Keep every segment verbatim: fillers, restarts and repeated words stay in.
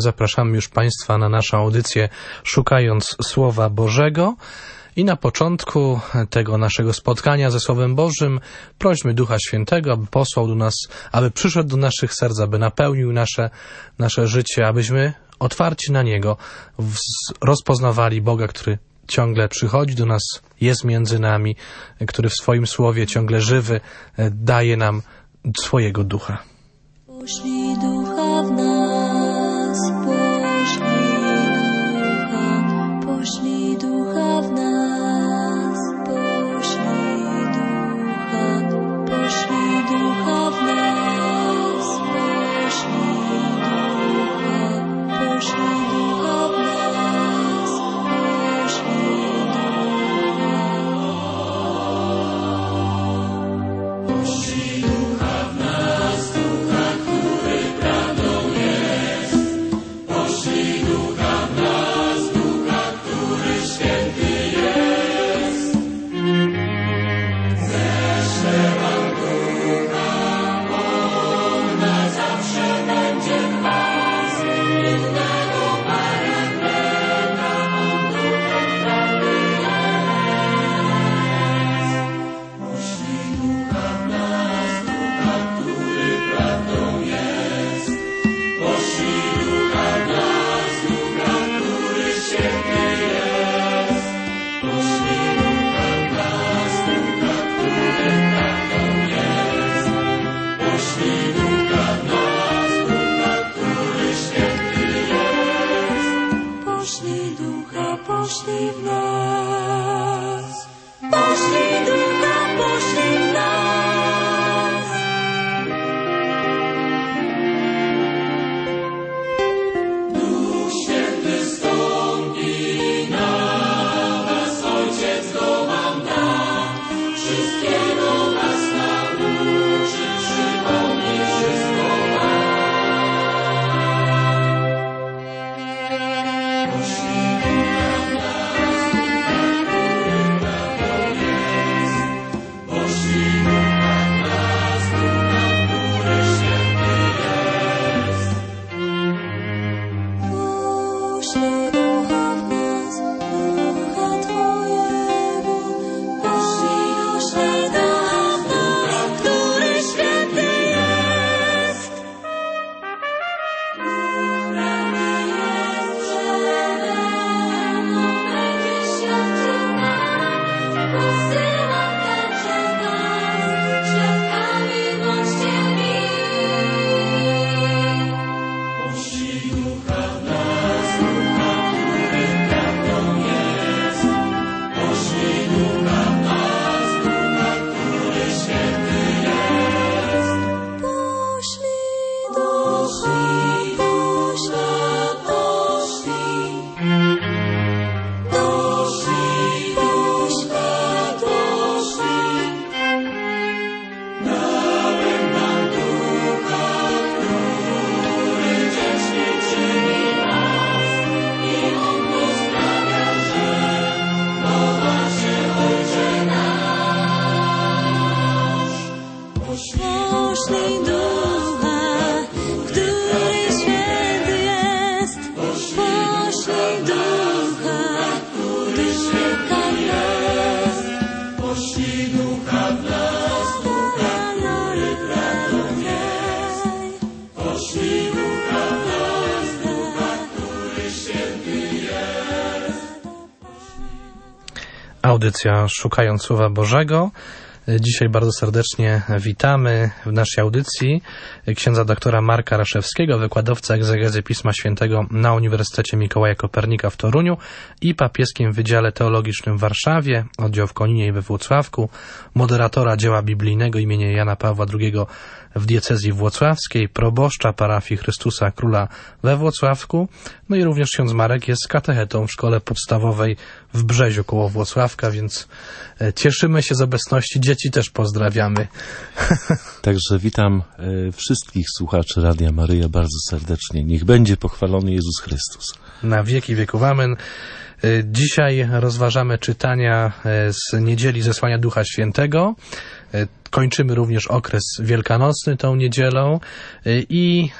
zapraszamy już Państwa na naszą audycję Szukając Słowa Bożego. I na początku tego naszego spotkania ze Słowem Bożym prośmy Ducha Świętego, aby posłał do nas, aby przyszedł do naszych serc, aby napełnił nasze, nasze życie, abyśmy otwarci na Niego rozpoznawali Boga, który ciągle przychodzi do nas, jest między nami, który w swoim Słowie ciągle żywy daje nam swojego Ducha. Poślij Ducha w nas, poślij Ducha, poślij Ducha w nas, poślij Ducha, poślij Ducha w nas, poślij Ducha, poślij Ducha w nas, poślij Ducha. Poślij Ducha w nas, Ducha, który prawdą jest. Poślij Ducha w nas, Ducha, który święty jest. Ześlę wam Ducha, On na zawsze będzie w was. Innego Parantleka, On Duchem prawdy jest. Poślij Ducha w nas, Ducha, który prawdą jest. Poślij Ducha w nas, Ducha, który święty jest. Poślij Ducha w nas, Ducha, który prawdą jest. Poślij Ducha w nas, Ducha, który święty jest. Poślij Ducha, poślij w nas. Poślij Ducha, poślij w nas. Duch Święty stąpi na nas, Ojciec go wam da. Wszystkiego was nauczy, przypomni wszystko wam. Poślij Ducha w nas, Ducha, który prawdą jest. Poślij Ducha w nas, Ducha, który święty jest. Poślij Ducha w nas, Ducha Twojego. Poślij Ducha w nas, który święty jest. Duch prawdy jest przede mną, będzie świadczył nam. Posyłam także was, świadkami bądźcie mi. Poślij Ducha w nas, Ducha, który prawdą jest. Poślij Ducha w nas, Ducha, który święty jest. Poślij Ducha, poślij, poślij. Poślij, poślij, poślij. Dałem nam Ducha, który dziećmi czyni nas. I On pozdrawia, że mowa się Ojcze nasz. Poślij Ducha, który święty jest. Poślij Ducha, który święty jest. Poślij Ducha w nas, Ducha, który prawdą jest. Poślij Ducha w nas, Ducha, który święty jest. Audycja Szukając Słowa Bożego. Dzisiaj bardzo serdecznie witamy w naszej audycji księdza doktora Marka Raszewskiego, wykładowcę egzegezy Pisma Świętego na Uniwersytecie Mikołaja Kopernika w Toruniu i Papieskim Wydziale Teologicznym w Warszawie, oddział w Koninie i we Włocławku, moderatora dzieła biblijnego imienia Jana Pawła drugiego w diecezji włocławskiej, proboszcza parafii Chrystusa Króla we Włocławku. No i również ksiądz Marek jest katechetą w szkole podstawowej w Brzeziu koło Włocławka, więc cieszymy się z obecności dzieci, też pozdrawiamy. Także witam wszystkich słuchaczy Radia Maryja bardzo serdecznie. Niech będzie pochwalony Jezus Chrystus. Na wieki wieków amen. Dzisiaj rozważamy czytania z niedzieli Zesłania Ducha Świętego. Kończymy również okres wielkanocny tą niedzielą i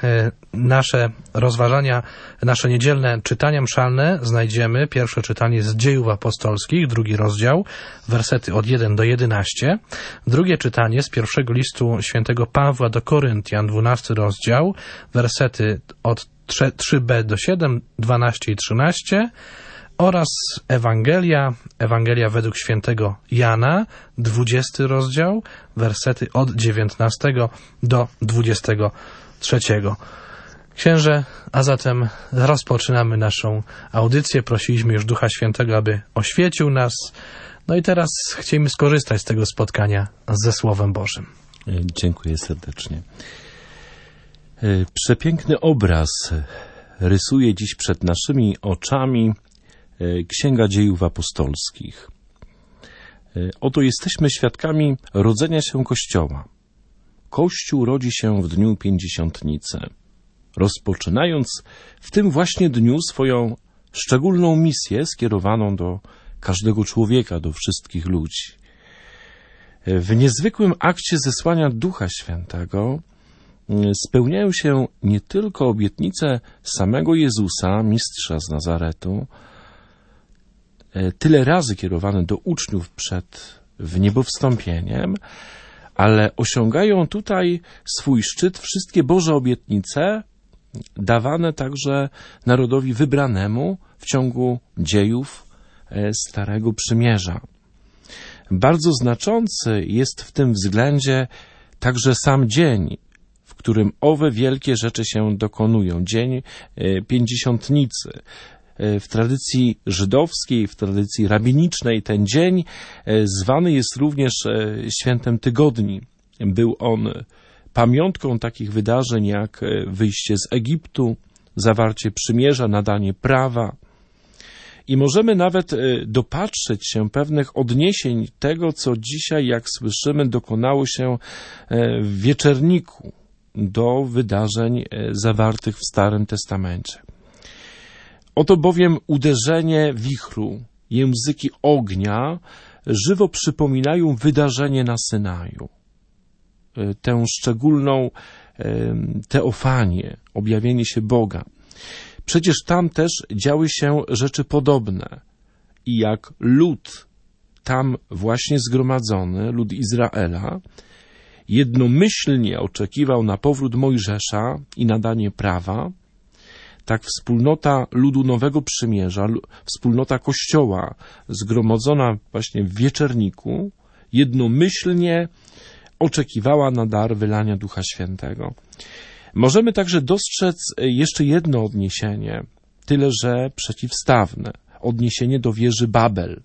nasze rozważania, nasze niedzielne czytania mszalne znajdziemy. Pierwsze czytanie z Dziejów Apostolskich, drugi rozdział, wersety od pierwszego do jedenastego. Drugie czytanie z pierwszego listu świętego Pawła do Koryntian, dwunasty rozdział, wersety od trzy b do siedem, dwanaście i trzynaście. Oraz Ewangelia, Ewangelia według świętego Jana, dwudziesty rozdział, wersety od dziewiętnastego do dwudziestego trzeciego. Księże, a zatem rozpoczynamy naszą audycję. Prosiliśmy już Ducha Świętego, aby oświecił nas. No i teraz chcemy skorzystać z tego spotkania ze Słowem Bożym. Dziękuję serdecznie. Przepiękny obraz rysuje dziś przed naszymi oczami Księga Dziejów Apostolskich. Oto jesteśmy świadkami rodzenia się Kościoła. Kościół rodzi się w dniu Pięćdziesiątnicy, rozpoczynając w tym właśnie dniu swoją szczególną misję skierowaną do każdego człowieka, do wszystkich ludzi. W niezwykłym akcie zesłania Ducha Świętego spełniają się nie tylko obietnice samego Jezusa, mistrza z Nazaretu, tyle razy kierowane do uczniów przed wniebowstąpieniem, ale osiągają tutaj swój szczyt wszystkie Boże obietnice dawane także narodowi wybranemu w ciągu dziejów Starego Przymierza. Bardzo znaczący jest w tym względzie także sam dzień, w którym owe wielkie rzeczy się dokonują. Dzień Pięćdziesiątnicy. W tradycji żydowskiej, w tradycji rabinicznej ten dzień zwany jest również świętem tygodni. Był on pamiątką takich wydarzeń jak wyjście z Egiptu, zawarcie przymierza, nadanie prawa. I możemy nawet dopatrzeć się pewnych odniesień tego, co dzisiaj, jak słyszymy, dokonało się w wieczerniku do wydarzeń zawartych w Starym Testamencie. Oto bowiem uderzenie wichru, języki ognia żywo przypominają wydarzenie na Synaju. Tę szczególną teofanię, objawienie się Boga. Przecież tam też działy się rzeczy podobne. I jak lud tam właśnie zgromadzony, lud Izraela, jednomyślnie oczekiwał na powrót Mojżesza i nadanie prawa, tak wspólnota ludu Nowego Przymierza, wspólnota Kościoła zgromadzona właśnie w wieczerniku, jednomyślnie oczekiwała na dar wylania Ducha Świętego. Możemy także dostrzec jeszcze jedno odniesienie, tyle że przeciwstawne, odniesienie do wieży Babel.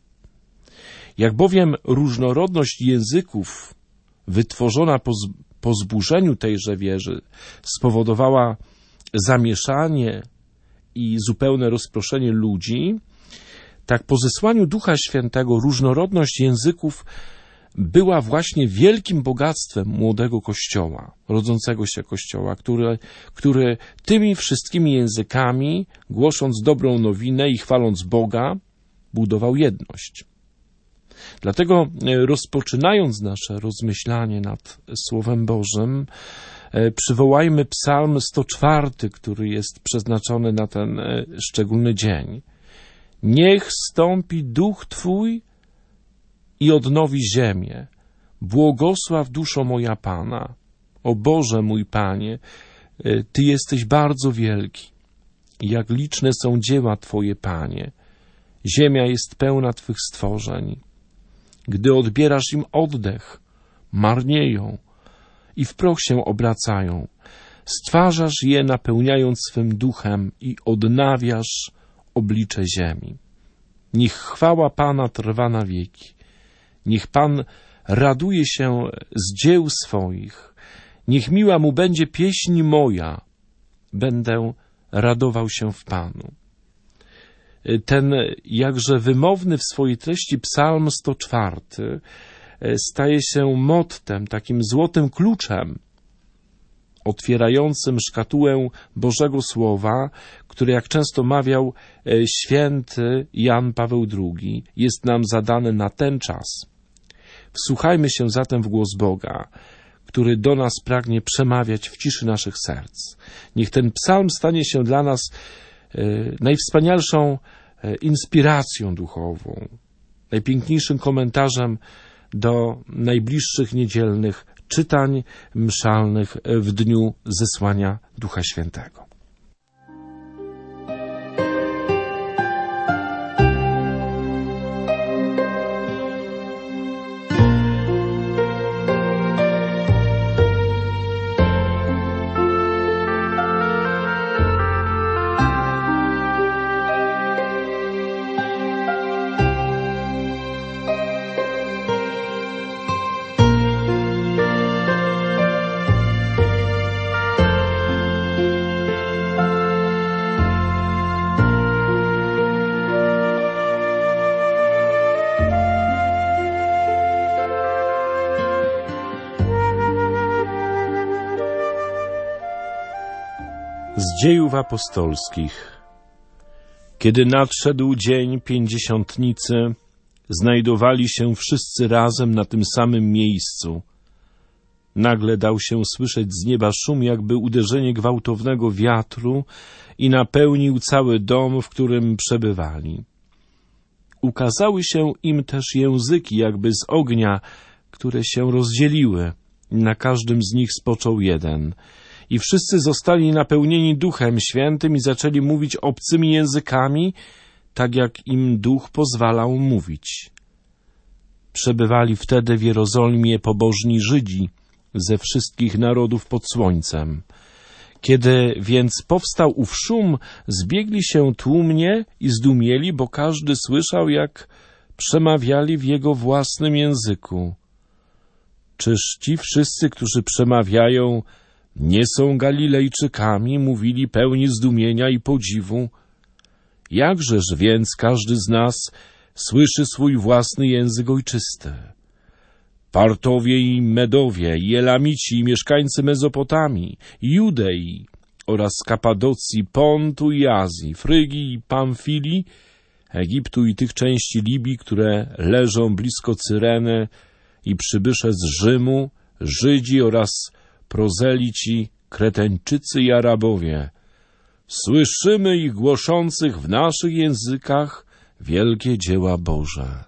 Jak bowiem różnorodność języków wytworzona po, po zburzeniu tejże wieży spowodowała zamieszanie i zupełne rozproszenie ludzi, tak po zesłaniu Ducha Świętego różnorodność języków była właśnie wielkim bogactwem młodego Kościoła, rodzącego się Kościoła, który, który tymi wszystkimi językami, głosząc dobrą nowinę i chwaląc Boga, budował jedność. Dlatego rozpoczynając nasze rozmyślanie nad Słowem Bożym, przywołajmy Psalm sto czwarty, który jest przeznaczony na ten szczególny dzień. Niech stąpi duch Twój i odnowi ziemię. Błogosław duszo moja Pana. O Boże mój Panie, Ty jesteś bardzo wielki. Jak liczne są dzieła Twoje, Panie. Ziemia jest pełna Twych stworzeń. Gdy odbierasz im oddech, marnieją i w proch się obracają. Stwarzasz je, napełniając swym duchem i odnawiasz oblicze ziemi. Niech chwała Pana trwa na wieki. Niech Pan raduje się z dzieł swoich. Niech miła Mu będzie pieśń moja. Będę radował się w Panu. Ten jakże wymowny w swojej treści Psalm sto czwarty staje się mottem, takim złotym kluczem otwierającym szkatułę Bożego Słowa, które, jak często mawiał święty Jan Paweł drugi, jest nam zadane na ten czas. Wsłuchajmy się zatem w głos Boga, który do nas pragnie przemawiać w ciszy naszych serc. Niech ten psalm stanie się dla nas e, najwspanialszą e, inspiracją duchową, najpiękniejszym komentarzem do najbliższych niedzielnych czytań mszalnych w dniu zesłania Ducha Świętego. Z Dziejów Apostolskich. Kiedy nadszedł dzień Pięćdziesiątnicy, znajdowali się wszyscy razem na tym samym miejscu. Nagle dał się słyszeć z nieba szum, jakby uderzenie gwałtownego wiatru, i napełnił cały dom, w którym przebywali. Ukazały się im też języki jakby z ognia, które się rozdzieliły. Na każdym z nich spoczął jeden. I wszyscy zostali napełnieni Duchem Świętym i zaczęli mówić obcymi językami, tak jak im Duch pozwalał mówić. Przebywali wtedy w Jerozolimie pobożni Żydzi ze wszystkich narodów pod słońcem. Kiedy więc powstał ów szum, zbiegli się tłumnie i zdumieli, bo każdy słyszał, jak przemawiali w jego własnym języku. Czyż ci wszyscy, którzy przemawiają, nie są Galilejczykami? Mówili pełni zdumienia i podziwu. Jakżeż więc każdy z nas słyszy swój własny język ojczysty? Partowie i Medowie, i Elamici, i mieszkańcy Mezopotamii, Judei oraz Kapadocji, Pontu i Azji, Frygii i Pamfilii, Egiptu i tych części Libii, które leżą blisko Cyreny, i przybysze z Rzymu, Żydzi oraz prozelici, Kreteńczycy i Arabowie. Słyszymy ich głoszących w naszych językach wielkie dzieła Boże.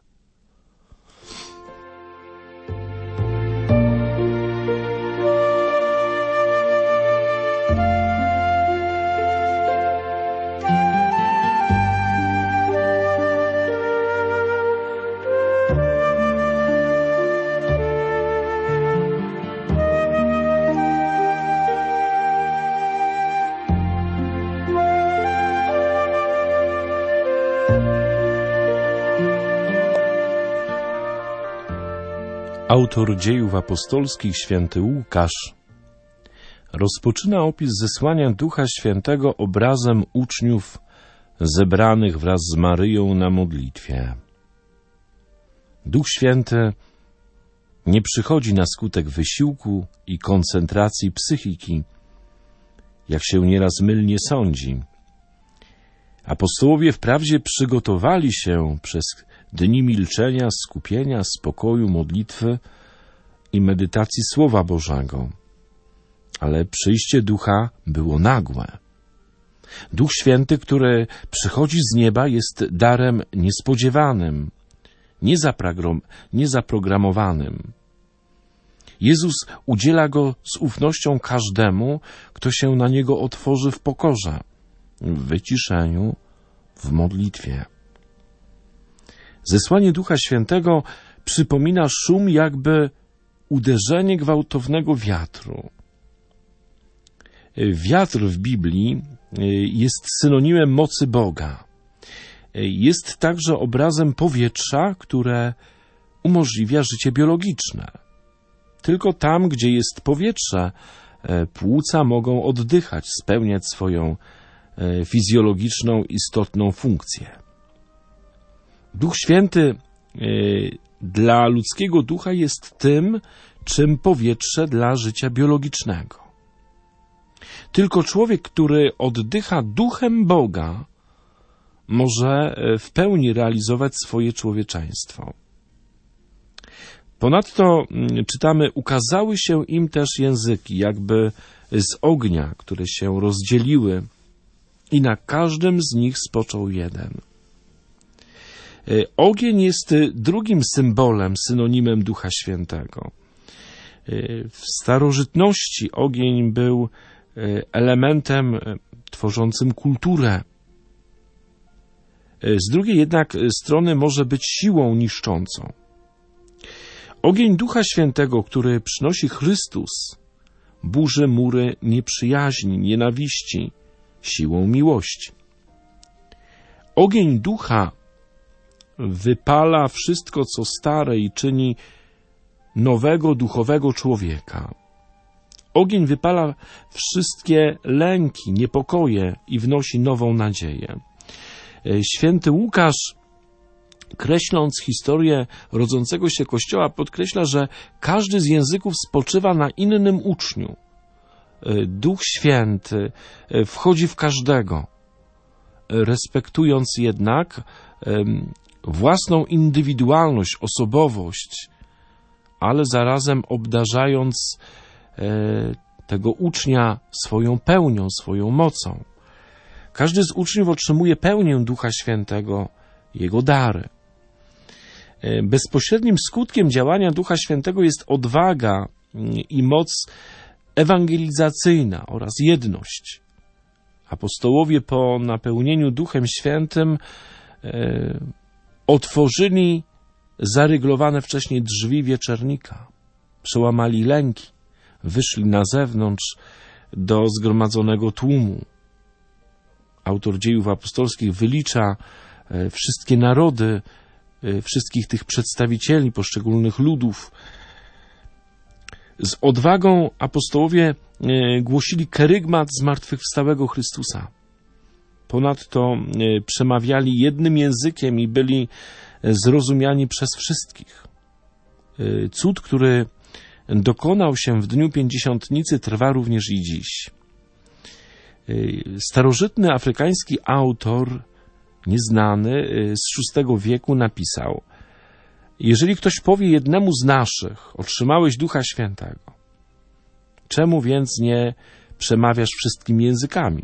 Autor Dziejów Apostolskich, święty Łukasz, rozpoczyna opis zesłania Ducha Świętego obrazem uczniów zebranych wraz z Maryją na modlitwie. Duch Święty nie przychodzi na skutek wysiłku i koncentracji psychiki, jak się nieraz mylnie sądzi. Apostołowie wprawdzie przygotowali się przez dni milczenia, skupienia, spokoju, modlitwy i medytacji Słowa Bożego, ale przyjście Ducha było nagłe. Duch Święty, który przychodzi z nieba, jest darem niespodziewanym, niezaprom- niezaprogramowanym. Jezus udziela go z ufnością każdemu, kto się na niego otworzy w pokorze, w wyciszeniu, w modlitwie. Zesłanie Ducha Świętego przypomina szum, jakby uderzenie gwałtownego wiatru. Wiatr w Biblii jest synonimem mocy Boga. Jest także obrazem powietrza, które umożliwia życie biologiczne. Tylko tam, gdzie jest powietrze, płuca mogą oddychać, spełniać swoją fizjologiczną, istotną funkcję. Duch Święty dla ludzkiego ducha jest tym, czym powietrze dla życia biologicznego. Tylko człowiek, który oddycha duchem Boga, może w pełni realizować swoje człowieczeństwo. Ponadto czytamy, ukazały się im też języki, jakby z ognia, które się rozdzieliły i na każdym z nich spoczął jeden. Ogień jest drugim symbolem, synonimem Ducha Świętego. W starożytności ogień był elementem tworzącym kulturę. Z drugiej jednak strony może być siłą niszczącą. Ogień Ducha Świętego, który przynosi Chrystus, burzy mury nieprzyjaźni, nienawiści, siłą miłości. Ogień Ducha wypala wszystko, co stare i czyni nowego, duchowego człowieka. Ogień wypala wszystkie lęki, niepokoje i wnosi nową nadzieję. Święty Łukasz, kreśląc historię rodzącego się Kościoła, podkreśla, że każdy z języków spoczywa na innym uczniu. Duch Święty wchodzi w każdego, respektując jednak własną indywidualność, osobowość, ale zarazem obdarzając tego ucznia swoją pełnią, swoją mocą. Każdy z uczniów otrzymuje pełnię Ducha Świętego, jego dary. Bezpośrednim skutkiem działania Ducha Świętego jest odwaga i moc ewangelizacyjna oraz jedność. Apostołowie po napełnieniu Duchem Świętym e, otworzyli zaryglowane wcześniej drzwi wieczernika, przełamali lęki, wyszli na zewnątrz do zgromadzonego tłumu. Autor Dziejów Apostolskich wylicza e, wszystkie narody, e, wszystkich tych przedstawicieli poszczególnych ludów. Z odwagą apostołowie głosili kerygmat zmartwychwstałego Chrystusa. Ponadto przemawiali jednym językiem i byli zrozumiani przez wszystkich. Cud, który dokonał się w dniu Pięćdziesiątnicy, trwa również i dziś. Starożytny afrykański autor, nieznany, z szóstego wieku napisał: jeżeli ktoś powie jednemu z naszych, otrzymałeś Ducha Świętego, czemu więc nie przemawiasz wszystkimi językami?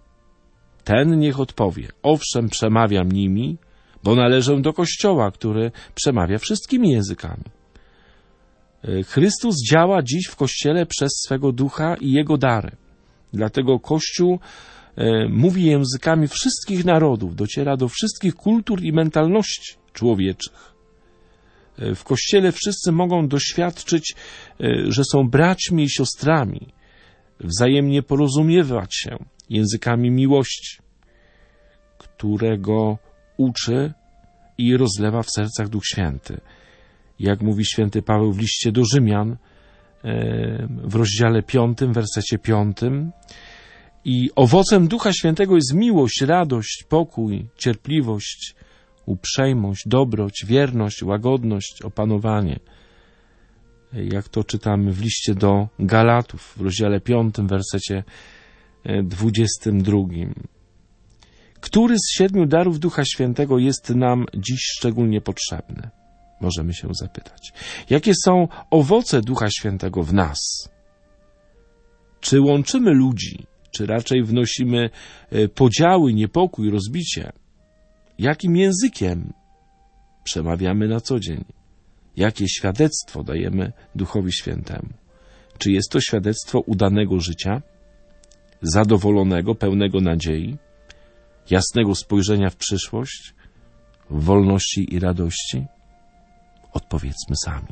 Ten niech odpowie, owszem, przemawiam nimi, bo należę do Kościoła, który przemawia wszystkimi językami. Chrystus działa dziś w Kościele przez swego Ducha i Jego dary. Dlatego Kościół mówi językami wszystkich narodów, dociera do wszystkich kultur i mentalności człowieczych. W Kościele wszyscy mogą doświadczyć, że są braćmi i siostrami, wzajemnie porozumiewać się językami miłości, którego uczy i rozlewa w sercach Duch Święty. Jak mówi święty Paweł w liście do Rzymian w rozdziale piątym, wersecie piątym, i owocem Ducha Świętego jest miłość, radość, pokój, cierpliwość, uprzejmość, dobroć, wierność, łagodność, opanowanie. Jak to czytamy w liście do Galatów w rozdziale piątym, wersecie dwudziestym drugim. Który z siedmiu darów Ducha Świętego jest nam dziś szczególnie potrzebny? Możemy się zapytać. Jakie są owoce Ducha Świętego w nas? Czy łączymy ludzi, czy raczej wnosimy podziały, niepokój, rozbicie? Jakim językiem przemawiamy na co dzień? Jakie świadectwo dajemy Duchowi Świętemu? Czy jest to świadectwo udanego życia, zadowolonego, pełnego nadziei, jasnego spojrzenia w przyszłość, w wolności i radości? Odpowiedzmy sami.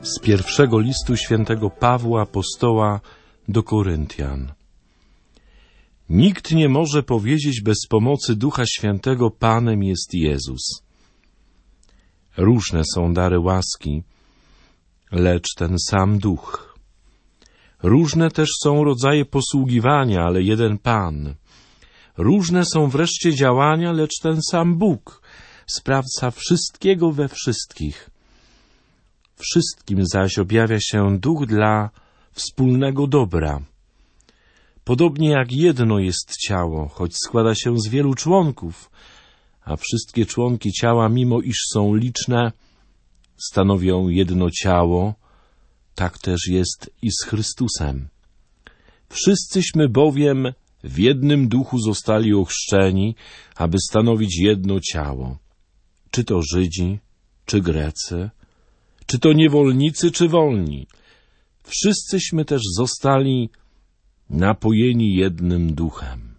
Z pierwszego listu świętego Pawła apostoła do Koryntian. Nikt nie może powiedzieć bez pomocy Ducha Świętego: Panem jest Jezus. Różne są dary łaski, lecz ten sam Duch. Różne też są rodzaje posługiwania, ale jeden Pan. Różne są wreszcie działania, lecz ten sam Bóg, sprawca wszystkiego we wszystkich. Wszystkim zaś objawia się Duch dla wspólnego dobra. Podobnie jak jedno jest ciało, choć składa się z wielu członków, a wszystkie członki ciała, mimo iż są liczne, stanowią jedno ciało, tak też jest i z Chrystusem. Wszyscyśmy bowiem w jednym duchu zostali ochrzczeni, aby stanowić jedno ciało. Czy to Żydzi, czy Grecy, czy to niewolnicy, czy wolni. Wszyscyśmy też zostali napojeni jednym duchem.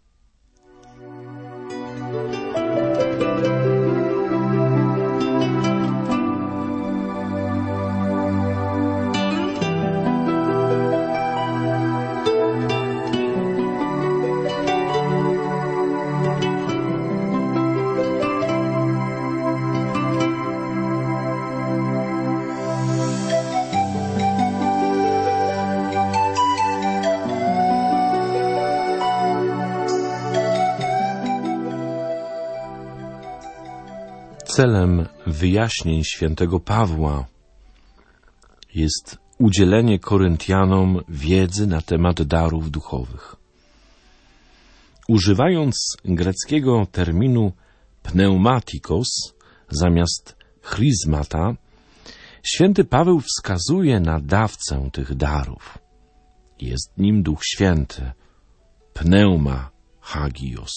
Celem wyjaśnień świętego Pawła jest udzielenie Koryntianom wiedzy na temat darów duchowych. Używając greckiego terminu pneumatikos zamiast chrizmata, święty Paweł wskazuje na dawcę tych darów. Jest nim Duch Święty, pneuma hagios.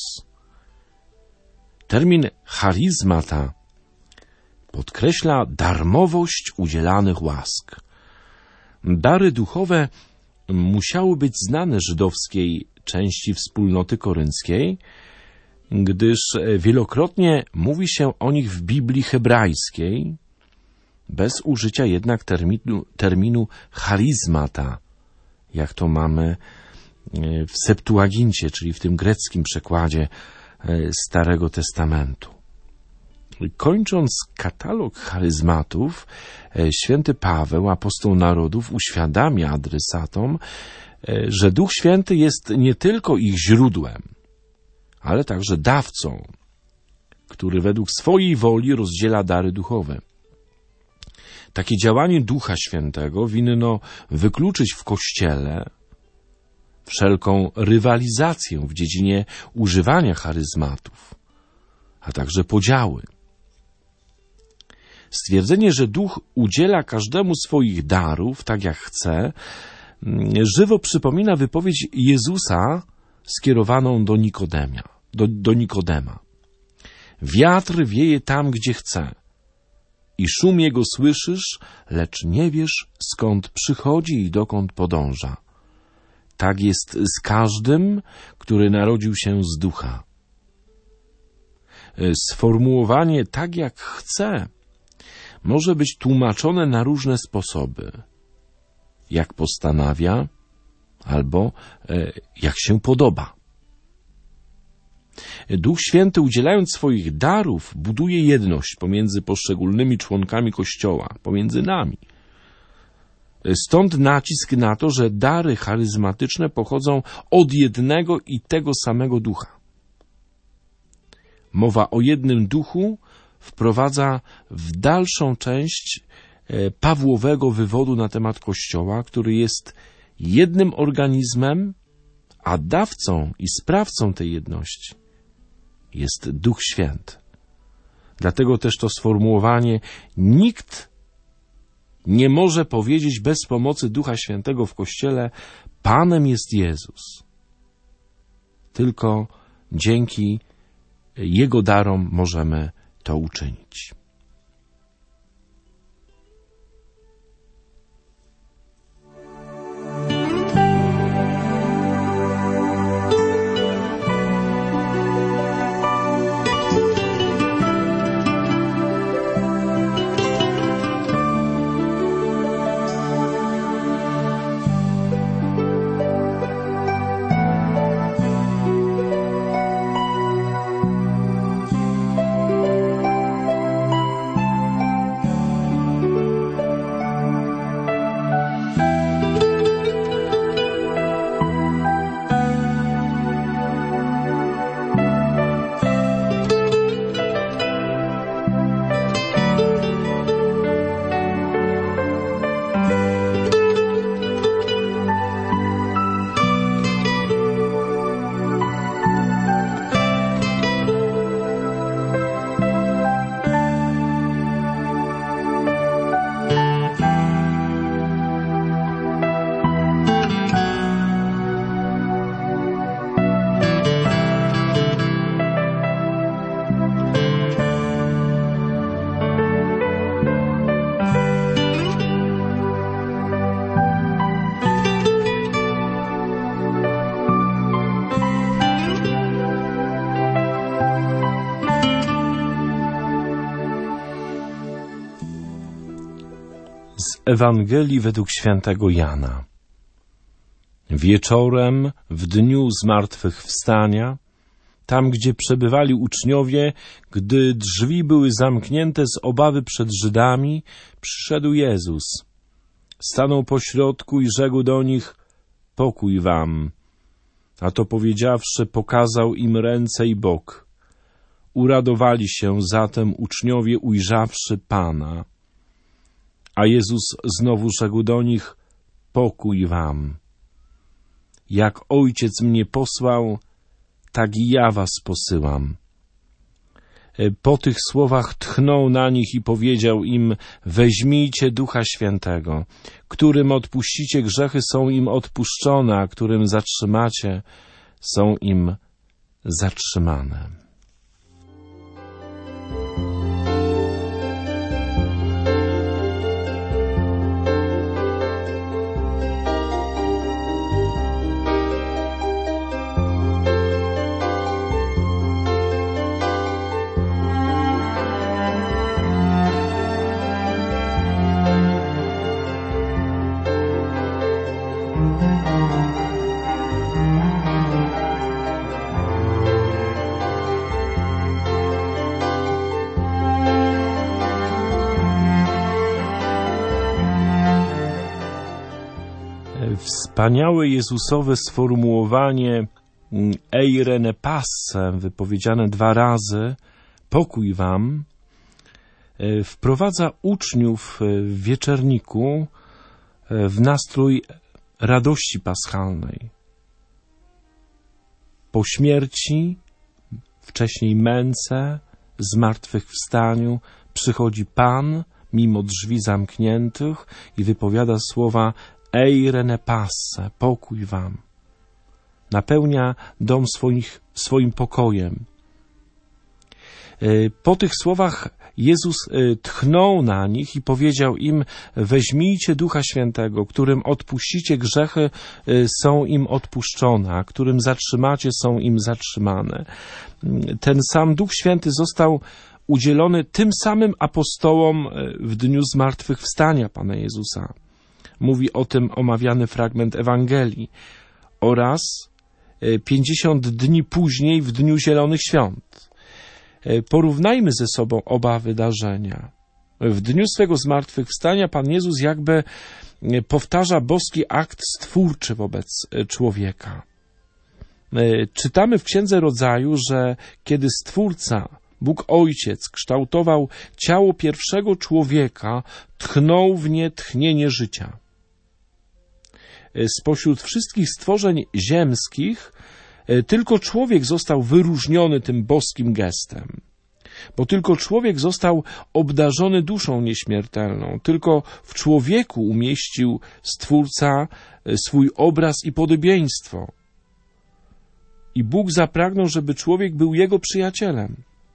Termin charizmata podkreśla darmowość udzielanych łask. Dary duchowe musiały być znane żydowskiej części wspólnoty korynckiej, gdyż wielokrotnie mówi się o nich w Biblii hebrajskiej, bez użycia jednak terminu, terminu charizmata, jak to mamy w Septuagincie, czyli w tym greckim przekładzie Starego Testamentu. Kończąc katalog charyzmatów, święty Paweł, apostoł narodów, uświadamia adresatom, że Duch Święty jest nie tylko ich źródłem, ale także dawcą, który według swojej woli rozdziela dary duchowe. Takie działanie Ducha Świętego winno wykluczyć w Kościele wszelką rywalizację w dziedzinie używania charyzmatów, a także podziały. Stwierdzenie, że Duch udziela każdemu swoich darów, tak jak chce, żywo przypomina wypowiedź Jezusa skierowaną do Nikodemia, do, do Nikodema. Wiatr wieje tam, gdzie chce i szum jego słyszysz, lecz nie wiesz, skąd przychodzi i dokąd podąża. Tak jest z każdym, który narodził się z Ducha. Sformułowanie tak jak chce może być tłumaczone na różne sposoby. Jak postanawia, albo e, jak się podoba. Duch Święty, udzielając swoich darów, buduje jedność pomiędzy poszczególnymi członkami Kościoła, pomiędzy nami. Stąd nacisk na to, że dary charyzmatyczne pochodzą od jednego i tego samego Ducha. Mowa o jednym Duchu wprowadza w dalszą część Pawłowego wywodu na temat Kościoła, który jest jednym organizmem, a dawcą i sprawcą tej jedności jest Duch Święty. Dlatego też to sformułowanie nikt nie może powiedzieć bez pomocy Ducha Świętego w Kościele: Panem jest Jezus. Tylko dzięki Jego darom możemy to uczynić. Z Ewangelii według świętego Jana. Wieczorem, w dniu zmartwychwstania, tam gdzie przebywali uczniowie, gdy drzwi były zamknięte z obawy przed Żydami, przyszedł Jezus. Stanął pośrodku i rzekł do nich: pokój wam. A to powiedziawszy, pokazał im ręce i bok. Uradowali się zatem uczniowie, ujrzawszy Pana. A Jezus znowu rzekł do nich: pokój wam. Jak Ojciec mnie posłał, tak i ja was posyłam. Po tych słowach tchnął na nich i powiedział im: weźmijcie Ducha Świętego. Którym odpuścicie grzechy, są im odpuszczone, a którym zatrzymacie, są im zatrzymane. Wspaniałe Jezusowe sformułowanie eirene passe, wypowiedziane dwa razy, pokój wam, wprowadza uczniów w wieczerniku w nastrój radości paschalnej. Po śmierci, wcześniej męce, zmartwychwstaniu przychodzi Pan mimo drzwi zamkniętych i wypowiada słowa eirene passe, pokój wam. Napełnia dom swoich, swoim pokojem. Po tych słowach Jezus tchnął na nich i powiedział im: weźmijcie Ducha Świętego, którym odpuścicie grzechy, są im odpuszczone, a którym zatrzymacie, są im zatrzymane. Ten sam Duch Święty został udzielony tym samym apostołom w dniu zmartwychwstania Pana Jezusa. Mówi o tym omawiany fragment Ewangelii, oraz pięćdziesiąt dni później w dniu Zielonych Świąt. Porównajmy ze sobą oba wydarzenia. W dniu swego zmartwychwstania Pan Jezus jakby powtarza boski akt stwórczy wobec człowieka. Czytamy w Księdze Rodzaju, że kiedy Stwórca, Bóg Ojciec, kształtował ciało pierwszego człowieka, tchnął w nie tchnienie życia. Spośród wszystkich stworzeń ziemskich tylko człowiek został wyróżniony tym boskim gestem, bo tylko człowiek został obdarzony duszą nieśmiertelną, tylko w człowieku umieścił Stwórca swój obraz i podobieństwo. I Bóg zapragnął, żeby człowiek był Jego przyjacielem.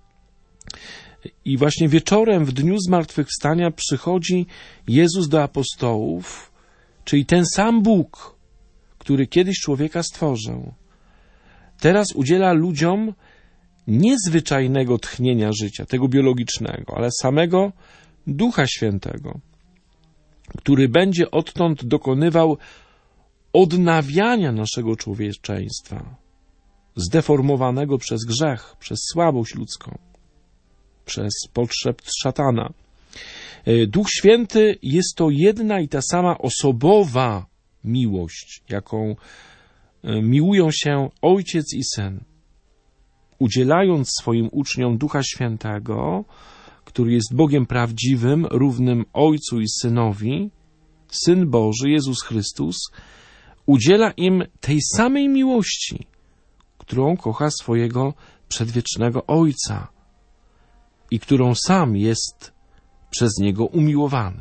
I właśnie wieczorem w dniu zmartwychwstania przychodzi Jezus do apostołów, czyli ten sam Bóg, który kiedyś człowieka stworzył. Teraz udziela ludziom niezwyczajnego tchnienia życia, tego biologicznego, ale samego Ducha Świętego, który będzie odtąd dokonywał odnawiania naszego człowieczeństwa, zdeformowanego przez grzech, przez słabość ludzką, przez podszept szatana. Duch Święty jest to jedna i ta sama osobowa miłość, jaką miłują się Ojciec i Syn. Udzielając swoim uczniom Ducha Świętego, który jest Bogiem prawdziwym, równym Ojcu i Synowi, Syn Boży, Jezus Chrystus, udziela im tej samej miłości, którą kocha swojego przedwiecznego Ojca i którą sam jest przez Niego umiłowany.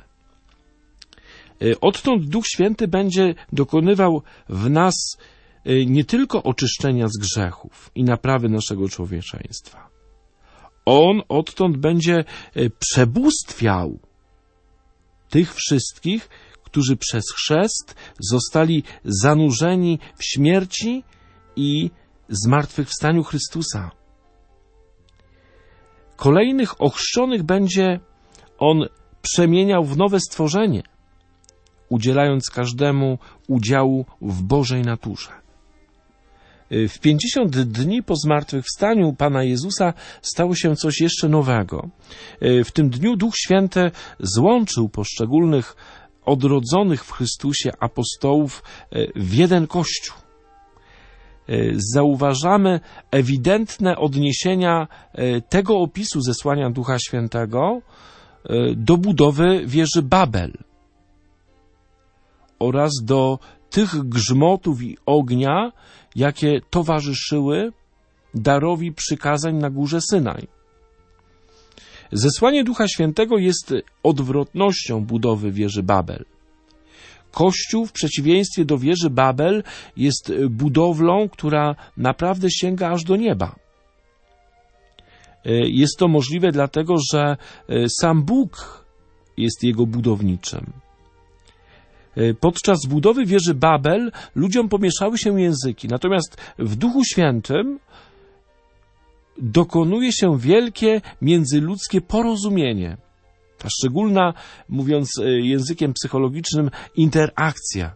Odtąd Duch Święty będzie dokonywał w nas nie tylko oczyszczenia z grzechów i naprawy naszego człowieczeństwa. On odtąd będzie przebóstwiał tych wszystkich, którzy przez chrzest zostali zanurzeni w śmierci i zmartwychwstaniu Chrystusa. Kolejnych ochrzczonych będzie On przemieniał w nowe stworzenie, udzielając każdemu udziału w Bożej naturze. W pięćdziesiąt dni po zmartwychwstaniu Pana Jezusa stało się coś jeszcze nowego. W tym dniu Duch Święty złączył poszczególnych odrodzonych w Chrystusie apostołów w jeden Kościół. Zauważamy ewidentne odniesienia tego opisu zesłania Ducha Świętego do budowy wieży Babel oraz do tych grzmotów i ognia, jakie towarzyszyły darowi przykazań na górze Synaj. Zesłanie Ducha Świętego jest odwrotnością budowy wieży Babel. Kościół w przeciwieństwie do wieży Babel jest budowlą, która naprawdę sięga aż do nieba. Jest to możliwe dlatego, że sam Bóg jest jego budowniczym. Podczas budowy wieży Babel ludziom pomieszały się języki, natomiast w Duchu Świętym dokonuje się wielkie międzyludzkie porozumienie. Ta szczególna, mówiąc językiem psychologicznym, interakcja.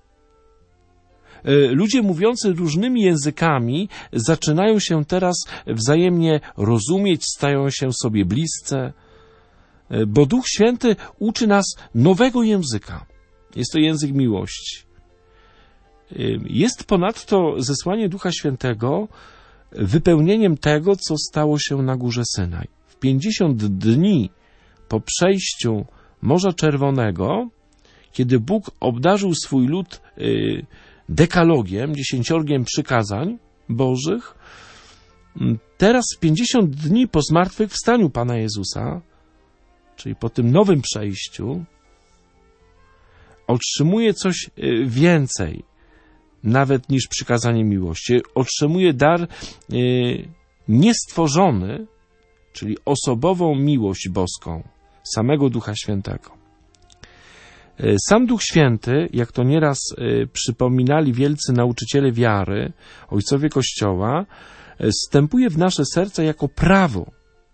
Ludzie mówiący różnymi językami zaczynają się teraz wzajemnie rozumieć, stają się sobie bliscy, bo Duch Święty uczy nas nowego języka. Jest to język miłości. Jest ponadto zesłanie Ducha Świętego wypełnieniem tego, co stało się na górze Synaj. W pięćdziesiąt dni po przejściu Morza Czerwonego, kiedy Bóg obdarzył swój lud dekalogiem, dziesięciorgiem przykazań bożych, teraz pięćdziesiąt dni po zmartwychwstaniu Pana Jezusa, czyli po tym nowym przejściu, otrzymuje coś więcej, nawet niż przykazanie miłości. Otrzymuje dar niestworzony, czyli osobową miłość boską, samego Ducha Świętego. Sam Duch Święty, jak to nieraz przypominali wielcy nauczyciele wiary, ojcowie Kościoła, wstępuje w nasze serca jako prawo,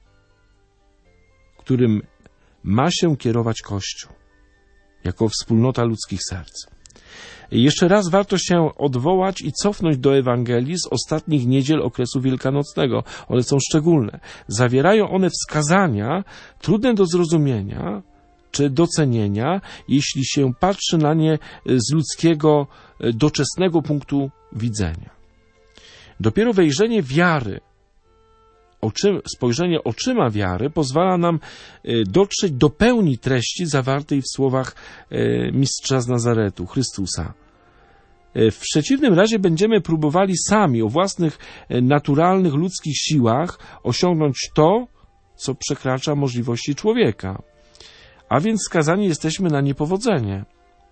którym ma się kierować Kościół, jako wspólnota ludzkich serc. Jeszcze raz warto się odwołać i cofnąć do Ewangelii z ostatnich niedziel okresu wielkanocnego. One są szczególne. Zawierają one wskazania trudne do zrozumienia czy docenienia, jeśli się patrzy na nie z ludzkiego, doczesnego punktu widzenia. Dopiero wejrzenie wiary, oczy, spojrzenie oczyma wiary pozwala nam dotrzeć do pełni treści zawartej w słowach mistrza z Nazaretu, Chrystusa. W przeciwnym razie będziemy próbowali sami o własnych naturalnych ludzkich siłach osiągnąć to, co przekracza możliwości człowieka. A więc skazani jesteśmy na niepowodzenie.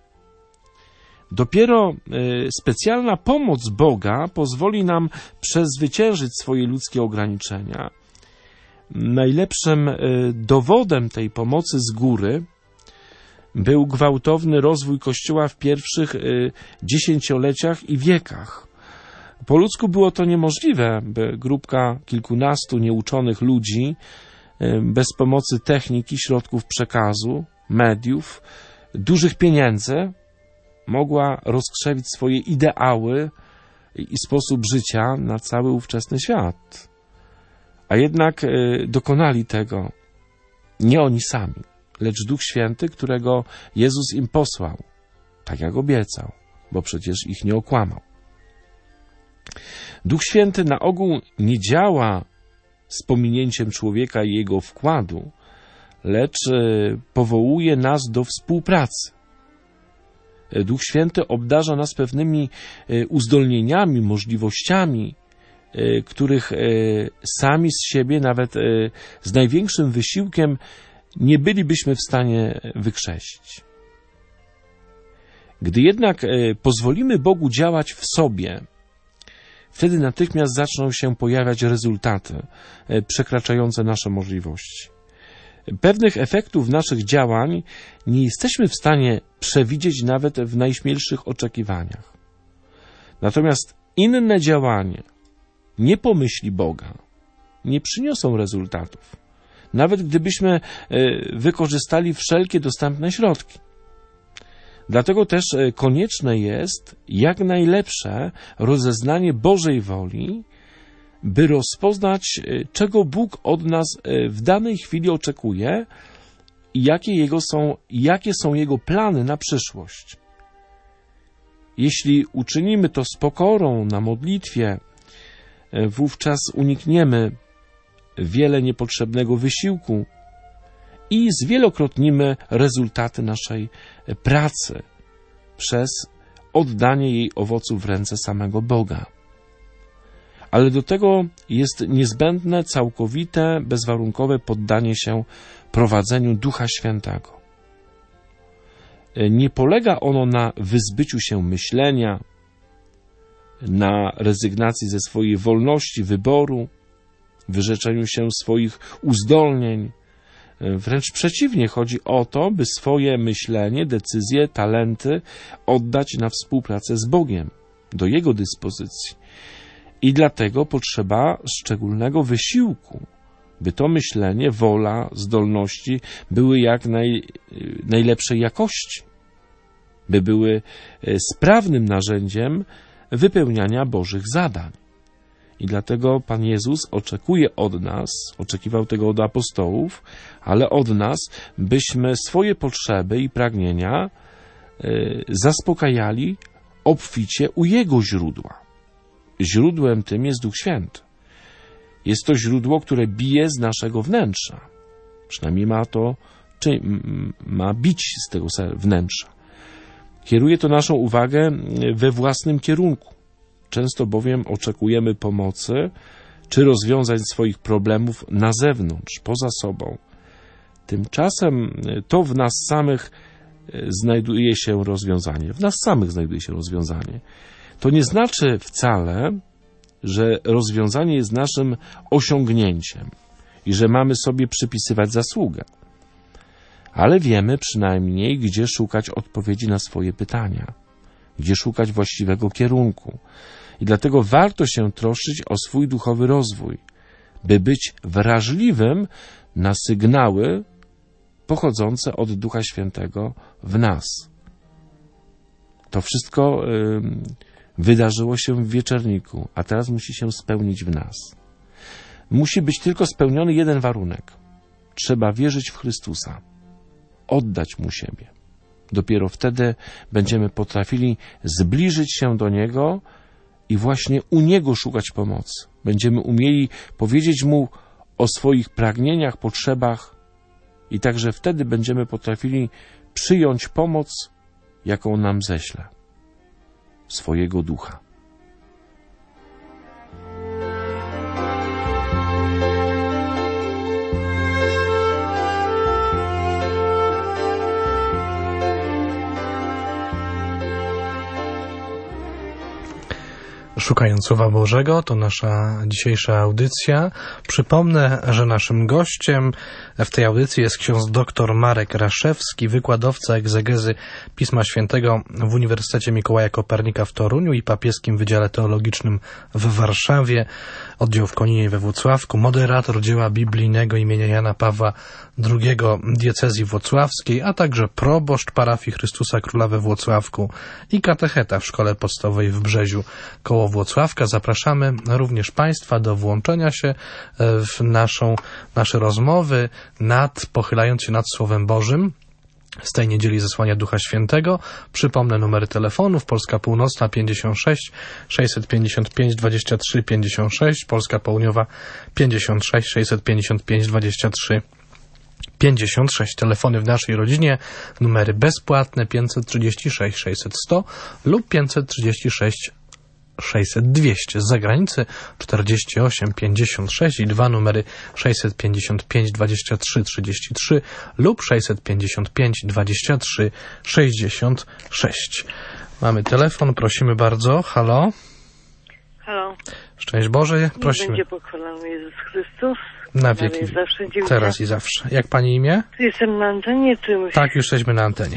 Dopiero specjalna pomoc Boga pozwoli nam przezwyciężyć swoje ludzkie ograniczenia. Najlepszym dowodem tej pomocy z góry był gwałtowny rozwój Kościoła w pierwszych dziesięcioleciach i wiekach. Po ludzku było to niemożliwe, by grupka kilkunastu nieuczonych ludzi bez pomocy techniki, środków przekazu, mediów, dużych pieniędzy mogła rozkrzewić swoje ideały i sposób życia na cały ówczesny świat. A jednak dokonali tego nie oni sami, lecz Duch Święty, którego Jezus im posłał, tak jak obiecał, bo przecież ich nie okłamał. Duch Święty na ogół nie działa z pominięciem człowieka i jego wkładu, lecz powołuje nas do współpracy. Duch Święty obdarza nas pewnymi uzdolnieniami, możliwościami, których sami z siebie, nawet z największym wysiłkiem, nie bylibyśmy w stanie wykrzesić. Gdy jednak pozwolimy Bogu działać w sobie, wtedy natychmiast zaczną się pojawiać rezultaty przekraczające nasze możliwości. Pewnych efektów naszych działań nie jesteśmy w stanie przewidzieć nawet w najśmielszych oczekiwaniach. Natomiast inne działania, nie po myśli Boga, nie przyniosą rezultatów, nawet gdybyśmy wykorzystali wszelkie dostępne środki. Dlatego też konieczne jest jak najlepsze rozeznanie Bożej woli, by rozpoznać, czego Bóg od nas w danej chwili oczekuje i jakie, jego są, jakie są Jego plany na przyszłość. Jeśli uczynimy to z pokorą na modlitwie, wówczas unikniemy wiele niepotrzebnego wysiłku i zwielokrotnimy rezultaty naszej pracy przez oddanie jej owoców w ręce samego Boga. Ale do tego jest niezbędne całkowite, bezwarunkowe poddanie się prowadzeniu Ducha Świętego. Nie polega ono na wyzbyciu się myślenia, na rezygnacji ze swojej wolności wyboru, wyrzeczeniu się swoich uzdolnień. Wręcz przeciwnie, chodzi o to, by swoje myślenie, decyzje, talenty oddać na współpracę z Bogiem, do Jego dyspozycji. I dlatego potrzeba szczególnego wysiłku, by to myślenie, wola, zdolności były jak naj, najlepszej jakości, by były sprawnym narzędziem wypełniania Bożych zadań. I dlatego Pan Jezus oczekuje od nas, oczekiwał tego od apostołów, ale od nas, byśmy swoje potrzeby i pragnienia y, zaspokajali obficie u Jego źródła. Źródłem tym jest Duch Święty. Jest to źródło, które bije z naszego wnętrza. Przynajmniej ma to, czy ma bić z tego wnętrza. Kieruje to naszą uwagę we własnym kierunku. Często bowiem oczekujemy pomocy czy rozwiązań swoich problemów na zewnątrz, poza sobą. Tymczasem to w nas samych znajduje się rozwiązanie. W nas samych znajduje się rozwiązanie. To nie znaczy wcale, że rozwiązanie jest naszym osiągnięciem i że mamy sobie przypisywać zasługę. Ale wiemy przynajmniej, gdzie szukać odpowiedzi na swoje pytania, gdzie szukać właściwego kierunku. I dlatego warto się troszczyć o swój duchowy rozwój, by być wrażliwym na sygnały pochodzące od Ducha Świętego w nas. To wszystko y, wydarzyło się w wieczerniku, a teraz musi się spełnić w nas. Musi być tylko spełniony jeden warunek. Trzeba wierzyć w Chrystusa, oddać Mu siebie. Dopiero wtedy będziemy potrafili zbliżyć się do Niego i właśnie u Niego szukać pomocy. Będziemy umieli powiedzieć Mu o swoich pragnieniach, potrzebach i także wtedy będziemy potrafili przyjąć pomoc, jaką nam ześle, swojego Ducha. Szukając Słowa Bożego, to nasza dzisiejsza audycja. Przypomnę, że naszym gościem w tej audycji jest ksiądz dr Marek Raszewski, wykładowca egzegezy Pisma Świętego w Uniwersytecie Mikołaja Kopernika w Toruniu i Papieskim Wydziale Teologicznym w Warszawie, oddział w Koninie we Włocławku, moderator dzieła biblijnego imienia Jana Pawła drugiego diecezji włocławskiej, a także proboszcz parafii Chrystusa Króla we Włocławku i katecheta w szkole podstawowej w Brzeziu koło Włocławka. Zapraszamy również Państwa do włączenia się w naszą, nasze rozmowy nad, pochylając się nad Słowem Bożym z tej niedzieli zesłania Ducha Świętego. Przypomnę numery telefonów: Polska Północna pięćdziesiąt sześć sześćset pięćdziesiąt pięć dwadzieścia trzy pięćdziesiąt sześć, Polska Południowa pięćdziesiąt sześć sześćset pięćdziesiąt pięć dwadzieścia trzy pięćdziesiąt sześć. Telefony w naszej rodzinie, numery bezpłatne pięćset trzydzieści sześć sześćset sto lub pięćset trzydzieści sześć sześćset dwieście. Z zagranicy czterdzieści osiem pięćdziesiąt sześć i dwa numery sześćset pięćdziesiąt pięć dwadzieścia trzy trzydzieści trzy lub sześćset pięćdziesiąt pięć dwadzieścia trzy sześćdziesiąt sześć. Mamy telefon, prosimy bardzo. Halo? Halo. Szczęść Boże, prosimy. Będzie pochwalony Jezus Chrystus. Na wieki. Zawsze, teraz i zawsze. Jak Pani imię? Jestem na antenie, czy musisz... Tak, już jesteśmy na antenie.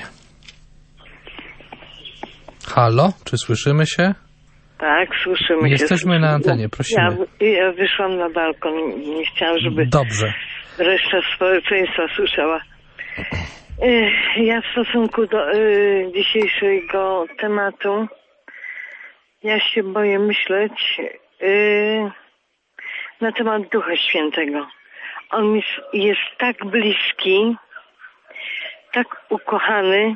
Halo, czy słyszymy się? Tak, słyszymy się. Jesteśmy na antenie, prosimy. Ja, ja wyszłam na balkon, nie chciałam, żeby Dobrze. reszta społeczeństwa słyszała. Y, Ja w stosunku do y, dzisiejszego tematu, ja się boję myśleć y, na temat Ducha Świętego. On mi jest tak bliski, tak ukochany,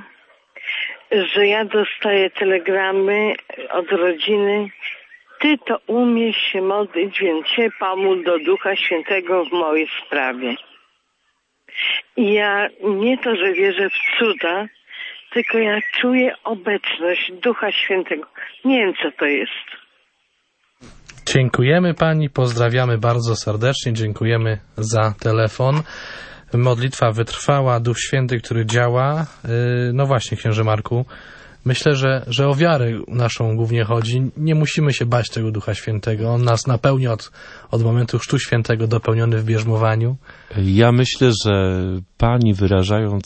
że ja dostaję telegramy od rodziny. Ty to umiesz się modlić, więc się pomódl do Ducha Świętego w mojej sprawie. I ja nie to, że wierzę w cuda, tylko ja czuję obecność Ducha Świętego. Nie wiem, co to jest. Dziękujemy pani, pozdrawiamy bardzo serdecznie, dziękujemy za telefon. Modlitwa wytrwała, Duch Święty, który działa. No właśnie, księże Marku, myślę, że, że o wiarę naszą głównie chodzi. Nie musimy się bać tego Ducha Świętego. On nas napełni od, od momentu Chrztu Świętego, dopełniony w bierzmowaniu. Ja myślę, że pani, wyrażając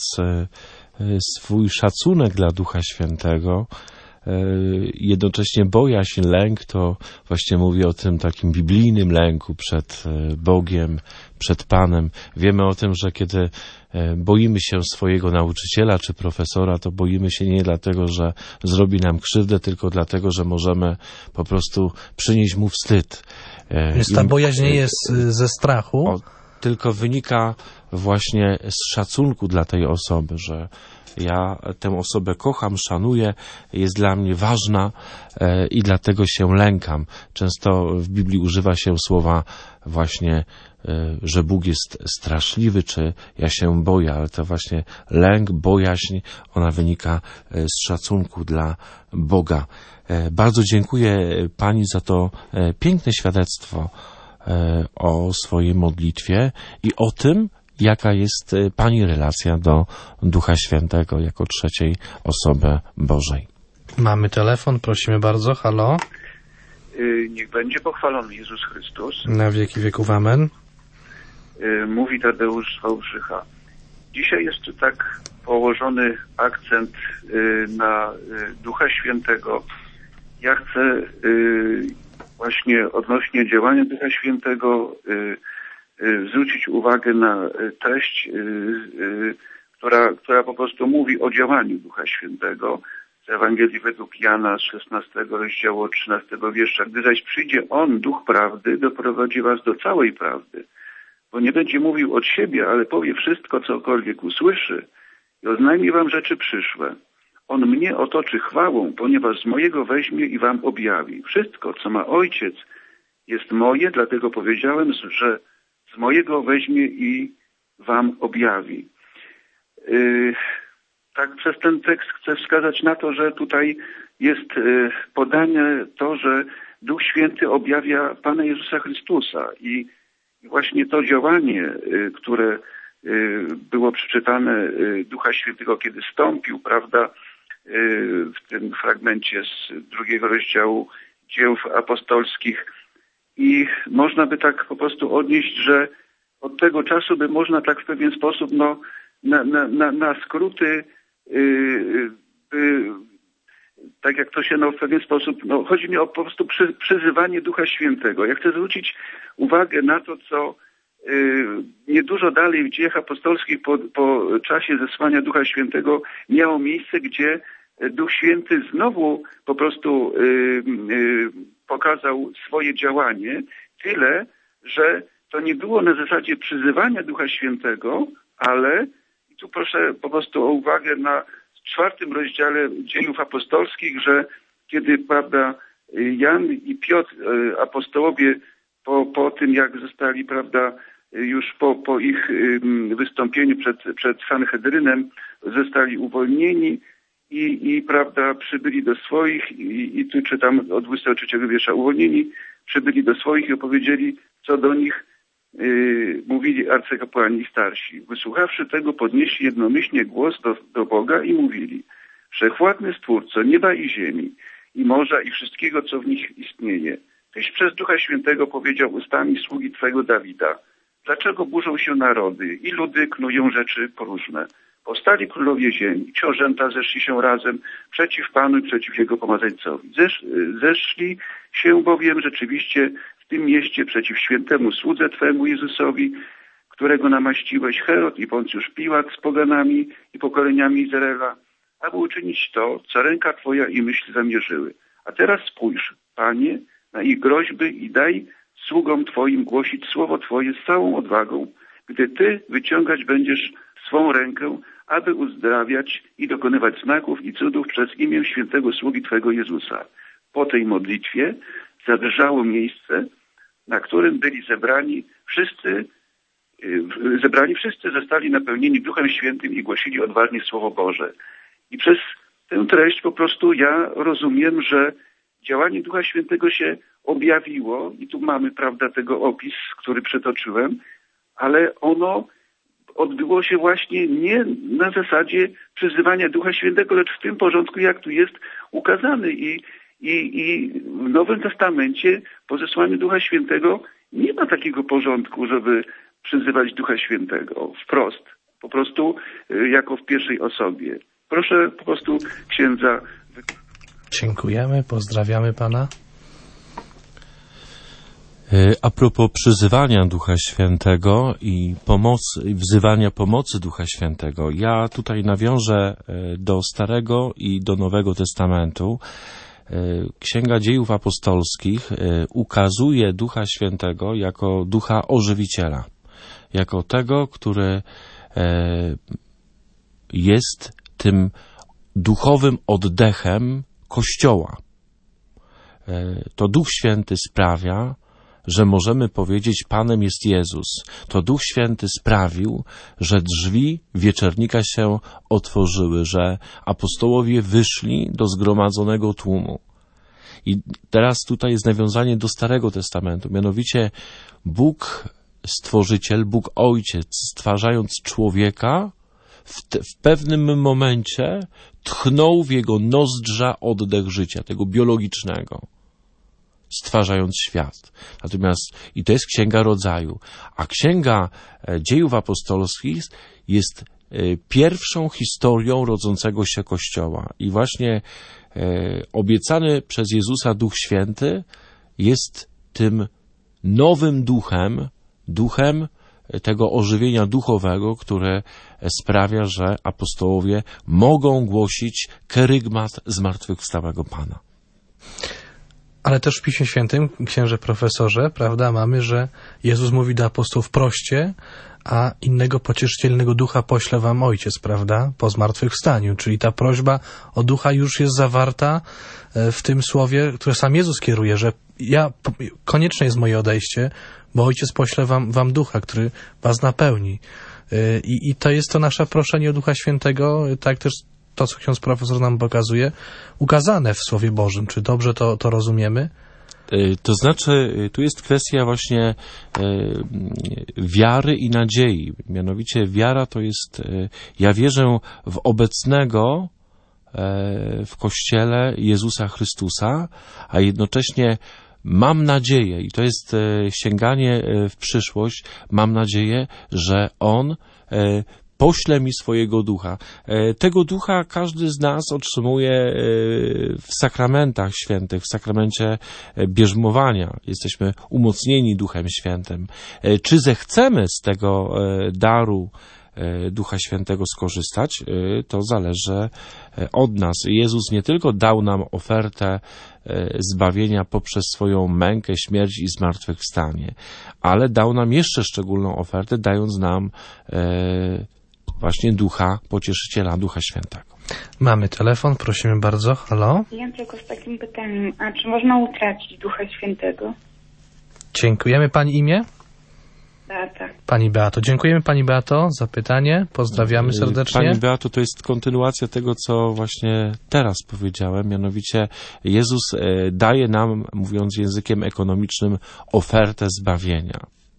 swój szacunek dla Ducha Świętego, jednocześnie bojaźń, lęk, to właśnie mówię o tym takim biblijnym lęku przed Bogiem, przed Panem. Wiemy o tym, że kiedy boimy się swojego nauczyciela czy profesora, to boimy się nie dlatego, że zrobi nam krzywdę, tylko dlatego, że możemy po prostu przynieść mu wstyd. Więc ta bojaźń nie jest ze strachu, o, tylko wynika właśnie z szacunku dla tej osoby, że ja tę osobę kocham, szanuję, jest dla mnie ważna e, i dlatego się lękam. Często w Biblii używa się słowa właśnie, e, że Bóg jest straszliwy, czy ja się boję, ale to właśnie lęk, bojaźń, ona wynika z szacunku dla Boga. E, bardzo dziękuję pani za to e, piękne świadectwo e, o swojej modlitwie i o tym, jaka jest pani relacja do Ducha Świętego jako trzeciej osoby Bożej. Mamy telefon, prosimy bardzo. Halo? Niech będzie pochwalony Jezus Chrystus. Na wieki wieków amen. Mówi Tadeusz z Wałbrzycha. Dzisiaj jest tak położony akcent na Ducha Świętego. Ja chcę właśnie odnośnie działania Ducha Świętego zwrócić uwagę na treść, która, która po prostu mówi o działaniu Ducha Świętego. Z Ewangelii według Jana z szesnastego rozdziału trzynastego wiersza. Gdy zaś przyjdzie On, Duch Prawdy, doprowadzi was do całej prawdy. Bo nie będzie mówił od siebie, ale powie wszystko, cokolwiek usłyszy i oznajmi wam rzeczy przyszłe. On mnie otoczy chwałą, ponieważ z mojego weźmie i wam objawi. Wszystko, co ma Ojciec, jest moje, dlatego powiedziałem, że z mojego weźmie i wam objawi. Yy, tak przez ten tekst chcę wskazać na to, że tutaj jest yy, podane to, że Duch Święty objawia Pana Jezusa Chrystusa i właśnie to działanie, yy, które yy, było przeczytane yy, Ducha Świętego, kiedy stąpił, prawda, yy, w tym fragmencie z drugiego rozdziału Dzieł apostolskich. I można by tak po prostu odnieść, że od tego czasu by można tak w pewien sposób, no, na, na, na, na skróty, yy, yy, tak jak to się no, w pewien sposób, no, chodzi mi o po prostu przy, przyzywanie Ducha Świętego. Ja chcę zwrócić uwagę na to, co yy, niedużo dalej w Dziejach Apostolskich po, po czasie zesłania Ducha Świętego miało miejsce, gdzie Duch Święty znowu po prostu yy, yy, pokazał swoje działanie, tyle, że to nie było na zasadzie przyzywania Ducha Świętego, ale, i tu proszę po prostu o uwagę na czwartym rozdziale Dziejów Apostolskich, że kiedy, prawda, Jan i Piotr, apostołowie, po, po tym jak zostali, prawda, już po, po ich wystąpieniu przed, przed Sanhedrynem, zostali uwolnieni, I, i prawda, przybyli do swoich, i, i tu czytam od dwudziestego trzeciego wiersza, uwolnieni, przybyli do swoich i opowiedzieli, co do nich yy, mówili arcykapłani i starsi. Wysłuchawszy tego, podnieśli jednomyślnie głos do, do Boga i mówili: Wszechwładny Stwórco nieba i ziemi, i morza, i wszystkiego, co w nich istnieje, Tyś przez Ducha Świętego powiedział ustami sługi Twego Dawida: Dlaczego burzą się narody i ludy knują rzeczy próżne? Powstali królowie ziemi, książęta zeszli się razem przeciw Panu i przeciw Jego pomazańcowi. Zesz, zeszli się bowiem rzeczywiście w tym mieście przeciw świętemu słudze Twemu Jezusowi, którego namaściłeś Herod i Poncjusz Piłat z poganami i pokoleniami Izraela, aby uczynić to, co ręka Twoja i myśl zamierzyły. A teraz spójrz, Panie, na ich groźby i daj sługom Twoim głosić słowo Twoje z całą odwagą, gdy Ty wyciągać będziesz swą rękę, aby uzdrawiać i dokonywać znaków i cudów przez imię świętego sługi Twojego Jezusa. Po tej modlitwie zadrżało miejsce, na którym byli zebrani wszyscy, zebrani wszyscy zostali napełnieni Duchem Świętym i głosili odważnie Słowo Boże. I przez tę treść po prostu ja rozumiem, że działanie Ducha Świętego się objawiło i tu mamy, prawda, tego opis, który przytoczyłem, ale ono odbyło się właśnie nie na zasadzie przyzywania Ducha Świętego, lecz w tym porządku, jak tu jest ukazany. I, i, i w Nowym Testamencie po zesłaniu Ducha Świętego nie ma takiego porządku, żeby przyzywać Ducha Świętego wprost, po prostu y, jako w pierwszej osobie. Proszę po prostu księdza. Dziękujemy, pozdrawiamy pana. A propos przyzywania Ducha Świętego i pomocy, i wzywania pomocy Ducha Świętego, ja tutaj nawiążę do Starego i do Nowego Testamentu. Księga Dziejów Apostolskich ukazuje Ducha Świętego jako Ducha Ożywiciela, jako tego, który jest tym duchowym oddechem Kościoła. To Duch Święty sprawia, że możemy powiedzieć, Panem jest Jezus. To Duch Święty sprawił, że drzwi wieczernika się otworzyły, że apostołowie wyszli do zgromadzonego tłumu. I teraz tutaj jest nawiązanie do Starego Testamentu, mianowicie Bóg Stworzyciel, Bóg Ojciec, stwarzając człowieka, w, te, w pewnym momencie tchnął w jego nozdrza oddech życia, tego biologicznego, stwarzając świat. Natomiast, i to jest Księga Rodzaju, a Księga Dziejów Apostolskich jest pierwszą historią rodzącego się Kościoła. I właśnie obiecany przez Jezusa Duch Święty jest tym nowym duchem, duchem tego ożywienia duchowego, które sprawia, że apostołowie mogą głosić kerygmat zmartwychwstałego Pana. Ale też w Piśmie Świętym, księże profesorze, prawda, mamy, że Jezus mówi do apostołów proście, a innego pocieszycielnego ducha pośle wam Ojciec, prawda, po zmartwychwstaniu. Czyli ta prośba o ducha już jest zawarta w tym słowie, które sam Jezus kieruje, że ja, konieczne jest moje odejście, bo Ojciec pośle wam, wam ducha, który was napełni. I, I to jest to nasze proszenie o Ducha Świętego, tak też to, co ksiądz profesor nam pokazuje, ukazane w Słowie Bożym. Czy dobrze to, to rozumiemy? To znaczy, tu jest kwestia właśnie wiary i nadziei. Mianowicie wiara to jest, ja wierzę w obecnego w Kościele Jezusa Chrystusa, a jednocześnie mam nadzieję, i to jest sięganie w przyszłość, mam nadzieję, że On pośle mi swojego ducha. Tego ducha każdy z nas otrzymuje w sakramentach świętych, w sakramencie bierzmowania. Jesteśmy umocnieni Duchem Świętym. Czy zechcemy z tego daru Ducha Świętego skorzystać, to zależy od nas. Jezus nie tylko dał nam ofertę zbawienia poprzez swoją mękę, śmierć i zmartwychwstanie, ale dał nam jeszcze szczególną ofertę, dając nam właśnie Ducha Pocieszyciela, Ducha Świętego. Mamy telefon, prosimy bardzo. Halo? Ja tylko z takim pytaniem, a czy można utracić Ducha Świętego? Dziękujemy. Pani imię? Beata. Pani Beato. Dziękujemy Pani Beato za pytanie. Pozdrawiamy serdecznie. Pani Beato, to jest kontynuacja tego, co właśnie teraz powiedziałem. Mianowicie Jezus daje nam, mówiąc językiem ekonomicznym, ofertę zbawienia.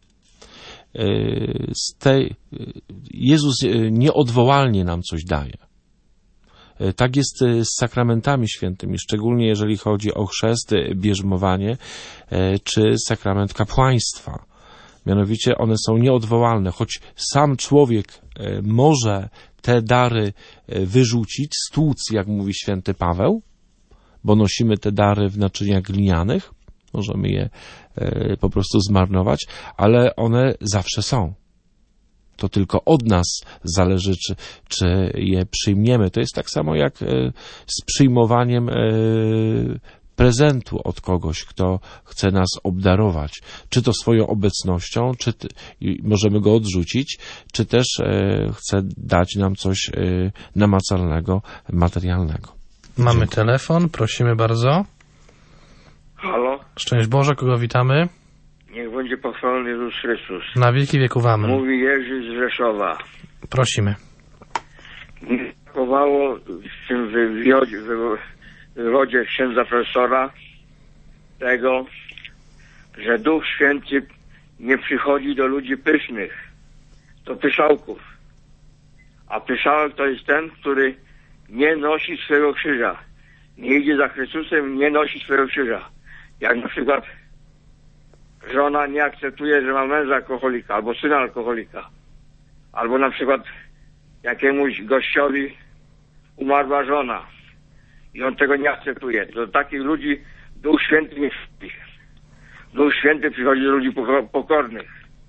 Z tej, Jezus nieodwołalnie nam coś daje. Tak jest z sakramentami świętymi, szczególnie jeżeli chodzi o chrzest, bierzmowanie czy sakrament kapłaństwa. Mianowicie one są nieodwołalne, choć sam człowiek może te dary wyrzucić, stłuc, jak mówi święty Paweł, bo nosimy te dary w naczyniach glinianych, możemy je po prostu zmarnować, ale one zawsze są. To tylko od nas zależy, czy, czy je przyjmiemy. To jest tak samo jak z przyjmowaniem prezentu od kogoś, kto chce nas obdarować. Czy to swoją obecnością, czy t- możemy go odrzucić, czy też chce dać nam coś namacalnego, materialnego. Mamy Dziękuję. telefon, prosimy bardzo. Halo? Szczęść Boże, kogo witamy? Niech będzie pochwalony Jezus Chrystus. Na wieki wieków amen. Mówi Jerzy z Rzeszowa. Prosimy. Nie brakowało w tym wywodzie, wywodzie księdza profesora tego, że Duch Święty nie przychodzi do ludzi pysznych, do pyszałków. A pyszałek to jest ten, który nie nosi swojego krzyża. Nie idzie za Chrystusem, nie nosi swojego krzyża. Jak na przykład żona nie akceptuje, że ma męża alkoholika albo syna alkoholika. Albo na przykład jakiemuś gościowi umarła żona i on tego nie akceptuje. Do takich ludzi Duch Święty nie przychodzi. Duch Święty przychodzi do ludzi pokornych.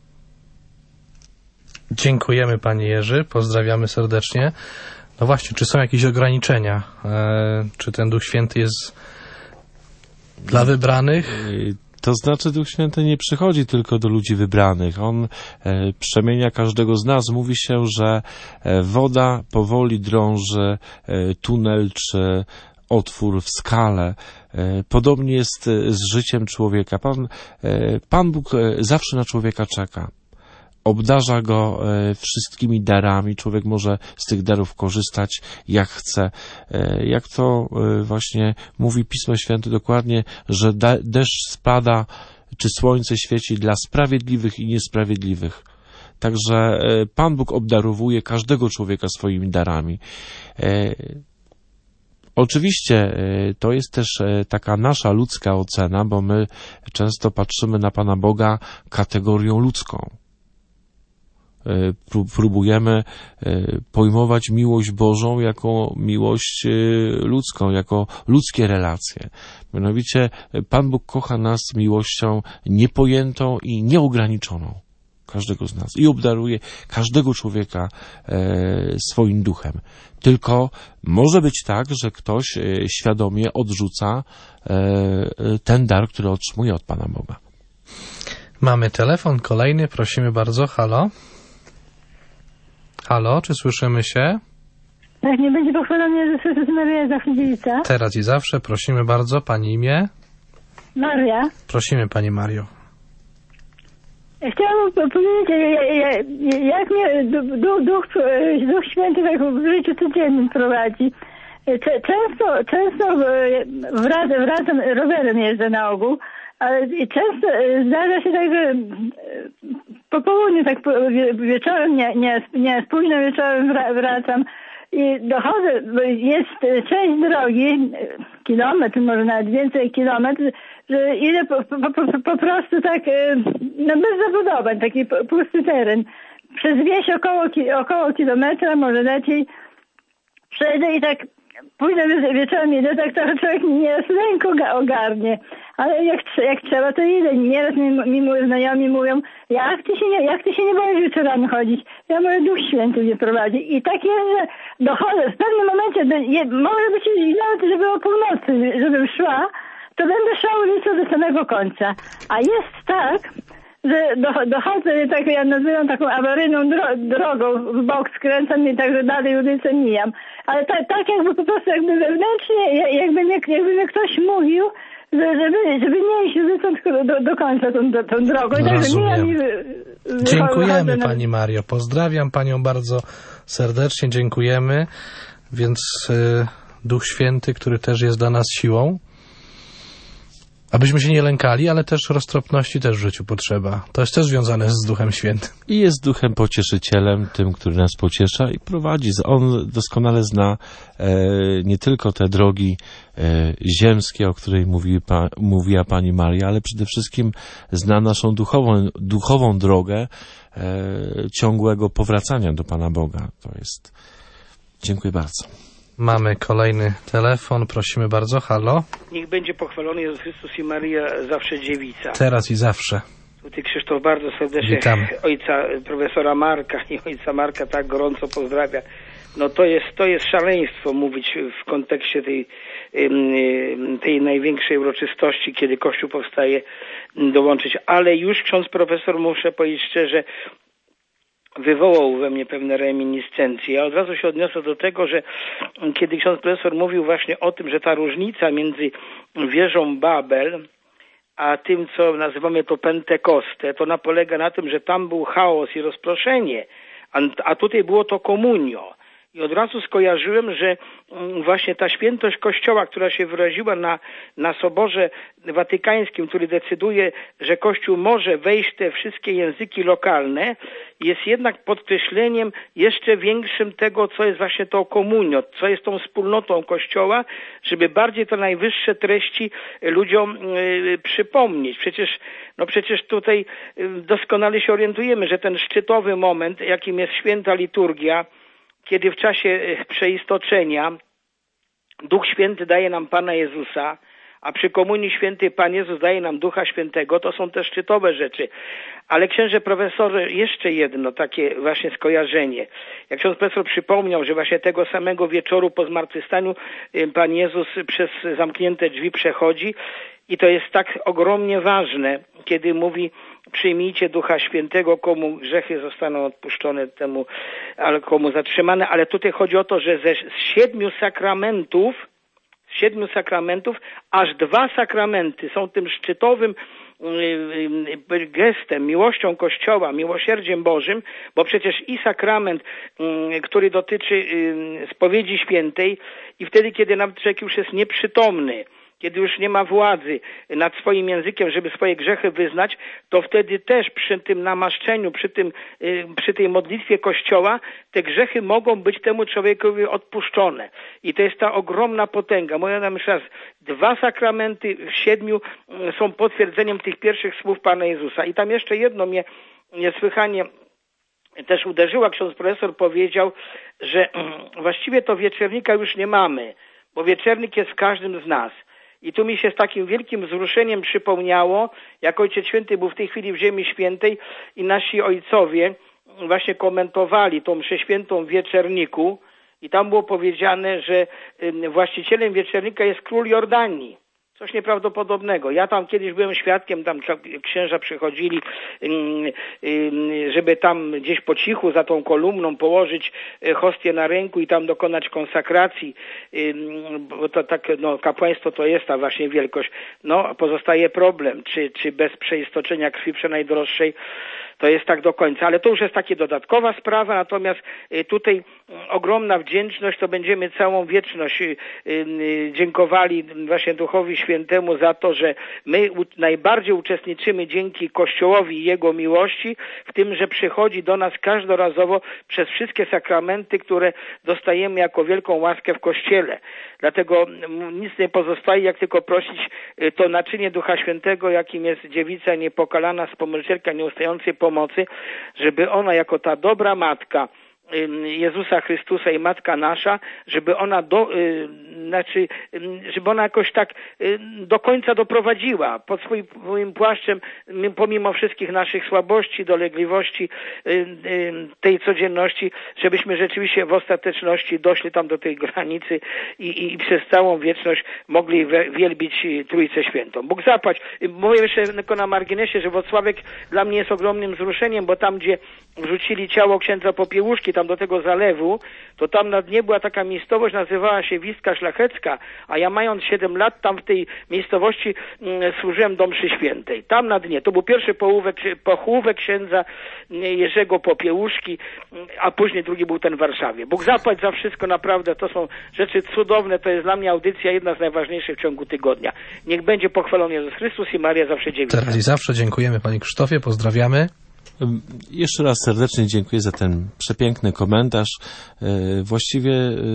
Dziękujemy Panie Jerzy, pozdrawiamy serdecznie. No właśnie, czy są jakieś ograniczenia? E, czy ten Duch Święty jest dla wybranych? To znaczy Duch Święty nie przychodzi tylko do ludzi wybranych. On e, przemienia każdego z nas. Mówi się, że e, woda powoli drąży e, tunel czy otwór w skale. E, podobnie jest z życiem człowieka. Pan, e, Pan Bóg e, zawsze na człowieka czeka. Obdarza go e, wszystkimi darami. Człowiek może z tych darów korzystać jak chce. E, jak to e, właśnie mówi Pismo Święte dokładnie, że da, deszcz spada, czy słońce świeci dla sprawiedliwych i niesprawiedliwych. Także e, Pan Bóg obdarowuje każdego człowieka swoimi darami. E, Oczywiście e, to jest też e, taka nasza ludzka ocena, bo my często patrzymy na Pana Boga kategorią ludzką. Próbujemy pojmować miłość Bożą jako miłość ludzką, jako ludzkie relacje. Mianowicie Pan Bóg kocha nas miłością niepojętą i nieograniczoną. Każdego z nas. I obdaruje każdego człowieka swoim duchem. Tylko może być tak, że ktoś świadomie odrzuca ten dar, który otrzymuje od Pana Boga. Mamy telefon kolejny, prosimy bardzo. Halo? Halo, czy słyszymy się? Tak, nie będzie pochwalony Jezus Chrystus, Maryja Zawsze. Teraz i zawsze, prosimy bardzo. Pani imię? Maria. Prosimy Pani Mario. Chciałam powiedzieć, jak mnie Duch, Duch, Duch Święty tak w życiu codziennym prowadzi. Często, często wracam, wracam rowerem jeżdżę na ogół, ale często zdarza się tak, że po południu, tak wieczorem, nie, nie, nie późno wieczorem wracam i dochodzę, jest część drogi, kilometr, może nawet więcej kilometr, że idę po, po, po, po prostu tak, no bez zabudowań, taki pusty teren. Przez wieś około, około kilometra, może lepiej, przejdę i tak późno wieczorem idę, tak trochę człowiek nieraz ręką ogarnie, ale jak, jak trzeba, to idę. Nieraz mi, mi znajomi mówią, jak ty się nie, jak ty się nie boisz wieczorami chodzić? Ja mówię, Duch Święty mnie prowadzi. I tak jest, że dochodzę, w pewnym momencie, do, je, może być nawet, żeby o północy, żebym szła, to będę szła ulicą do samego końca. A jest tak, że dochodzę, tak ja nazywam taką awaryjną dro- drogą, w bok skręcam i także dalej ulicę mijam. Ale tak, tak jakby po prostu jakby wewnętrznie, jakby mnie, jakby mnie ktoś mówił, że, żeby, żeby nie iść ulicą tylko do, do końca tą, tą drogą. I także mijam i wy, wy, Dziękujemy na... Pani Mario. Pozdrawiam Panią bardzo serdecznie, dziękujemy. Więc y, Duch Święty, który też jest dla nas siłą, abyśmy się nie lękali, ale też roztropności też w życiu potrzeba. To jest też związane z Duchem Świętym. I jest Duchem Pocieszycielem, tym, który nas pociesza i prowadzi. On doskonale zna e, nie tylko te drogi e, ziemskie, o której mówi pa, mówiła Pani Maria, ale przede wszystkim zna naszą duchową, duchową drogę e, ciągłego powracania do Pana Boga. To jest... Dziękuję bardzo. Mamy kolejny telefon, prosimy bardzo. Halo? Niech będzie pochwalony Jezus Chrystus i Maria Zawsze Dziewica. Teraz i zawsze. Tutaj Krzysztof bardzo serdecznie Witamy. ojca profesora Marka i ojca Marka tak gorąco pozdrawia. No to jest, to jest szaleństwo mówić w kontekście tej, tej największej uroczystości, kiedy Kościół powstaje, dołączyć. Ale już ksiądz profesor, muszę powiedzieć szczerze, wywołał we mnie pewne reminiscencje. Ja od razu się odniosę do tego, że kiedy ksiądz profesor mówił właśnie o tym, że ta różnica między wieżą Babel a tym, co nazywamy to Pentekostę, to ona polega na tym, że tam był chaos i rozproszenie, a, a tutaj było to komunio. I od razu skojarzyłem, że właśnie ta świętość Kościoła, która się wyraziła na, na Soborze Watykańskim, który decyduje, że Kościół może wejść w te wszystkie języki lokalne, jest jednak podkreśleniem jeszcze większym tego, co jest właśnie to komunio, co jest tą wspólnotą Kościoła, żeby bardziej te najwyższe treści ludziom y, przypomnieć. Przecież, no przecież tutaj y, doskonale się orientujemy, że ten szczytowy moment, jakim jest święta liturgia, kiedy w czasie przeistoczenia Duch Święty daje nam Pana Jezusa, a przy Komunii Świętej Pan Jezus daje nam Ducha Świętego, to są te szczytowe rzeczy. Ale księże profesorze, jeszcze jedno takie właśnie skojarzenie. Jak ksiądz profesor przypomniał, że właśnie tego samego wieczoru po zmartwychwstaniu Pan Jezus przez zamknięte drzwi przechodzi i to jest tak ogromnie ważne, kiedy mówi: przyjmijcie Ducha Świętego, komu grzechy zostaną odpuszczone, temu, ale komu zatrzymane. Ale tutaj chodzi o to, że ze siedmiu sakramentów, z siedmiu sakramentów, aż dwa sakramenty są tym szczytowym gestem, miłością Kościoła, miłosierdziem Bożym, bo przecież i sakrament, który dotyczy spowiedzi świętej, i wtedy, kiedy nawet człowiek już jest nieprzytomny, kiedy już nie ma władzy nad swoim językiem, żeby swoje grzechy wyznać, to wtedy też przy tym namaszczeniu, przy tym, przy tej modlitwie Kościoła, te grzechy mogą być temu człowiekowi odpuszczone. I to jest ta ogromna potęga. Mówię nam jeszcze raz, dwa sakramenty w siedmiu są potwierdzeniem tych pierwszych słów Pana Jezusa. I tam jeszcze jedno mnie niesłychanie też uderzyło. Ksiądz profesor powiedział, że właściwie to wieczernika już nie mamy, bo wieczernik jest w każdym z nas. I tu mi się z takim wielkim wzruszeniem przypomniało, jak Ojciec Święty był w tej chwili w Ziemi Świętej i nasi ojcowie właśnie komentowali tą mszę świętą w wieczerniku i tam było powiedziane, że właścicielem wieczernika jest król Jordanii. Coś nieprawdopodobnego. Ja tam kiedyś byłem świadkiem, tam księża przychodzili, żeby tam gdzieś po cichu za tą kolumną położyć hostię na ręku i tam dokonać konsakracji, bo to tak, no kapłaństwo to jest ta właśnie wielkość. No pozostaje problem, czy, czy bez przeistoczenia krwi przenajdroższej to jest tak do końca, ale to już jest taka dodatkowa sprawa, natomiast tutaj ogromna wdzięczność, to będziemy całą wieczność dziękowali właśnie Duchowi Świętemu za to, że my najbardziej uczestniczymy dzięki Kościołowi i Jego miłości w tym, że przychodzi do nas każdorazowo przez wszystkie sakramenty, które dostajemy jako wielką łaskę w Kościele. Dlatego nic nie pozostaje, jak tylko prosić to naczynie Ducha Świętego, jakim jest dziewica niepokalana, wspomorzelka nieustającej pomocy, żeby ona jako ta dobra matka Jezusa Chrystusa i Matka Nasza, żeby ona do, y, znaczy, y, żeby ona jakoś tak y, do końca doprowadziła pod swoim, swoim płaszczem, my, pomimo wszystkich naszych słabości, dolegliwości y, y, tej codzienności, żebyśmy rzeczywiście w ostateczności doszli tam do tej granicy i, i, i przez całą wieczność mogli we, wielbić Trójcę Świętą. Bóg zapłać. Mówię jeszcze tylko na marginesie, że Włocławek dla mnie jest ogromnym wzruszeniem, bo tam, gdzie wrzucili ciało księdza Popiełuszki, tam do tego zalewu, to tam na dnie była taka miejscowość, nazywała się Wiska Szlachecka, a ja mając siedem lat tam w tej miejscowości mm, służyłem do mszy świętej. Tam na dnie. To był pierwszy pochówek, pochówek księdza Jerzego Popiełuszki, a później drugi był ten w Warszawie. Bóg zapłać za wszystko, naprawdę to są rzeczy cudowne, to jest dla mnie audycja jedna z najważniejszych w ciągu tygodnia. Niech będzie pochwalony Jezus Chrystus i Maria zawsze dziewica. Teraz i zawsze dziękujemy Panie Krzysztofie, pozdrawiamy. Jeszcze raz serdecznie dziękuję za ten przepiękny komentarz. Właściwie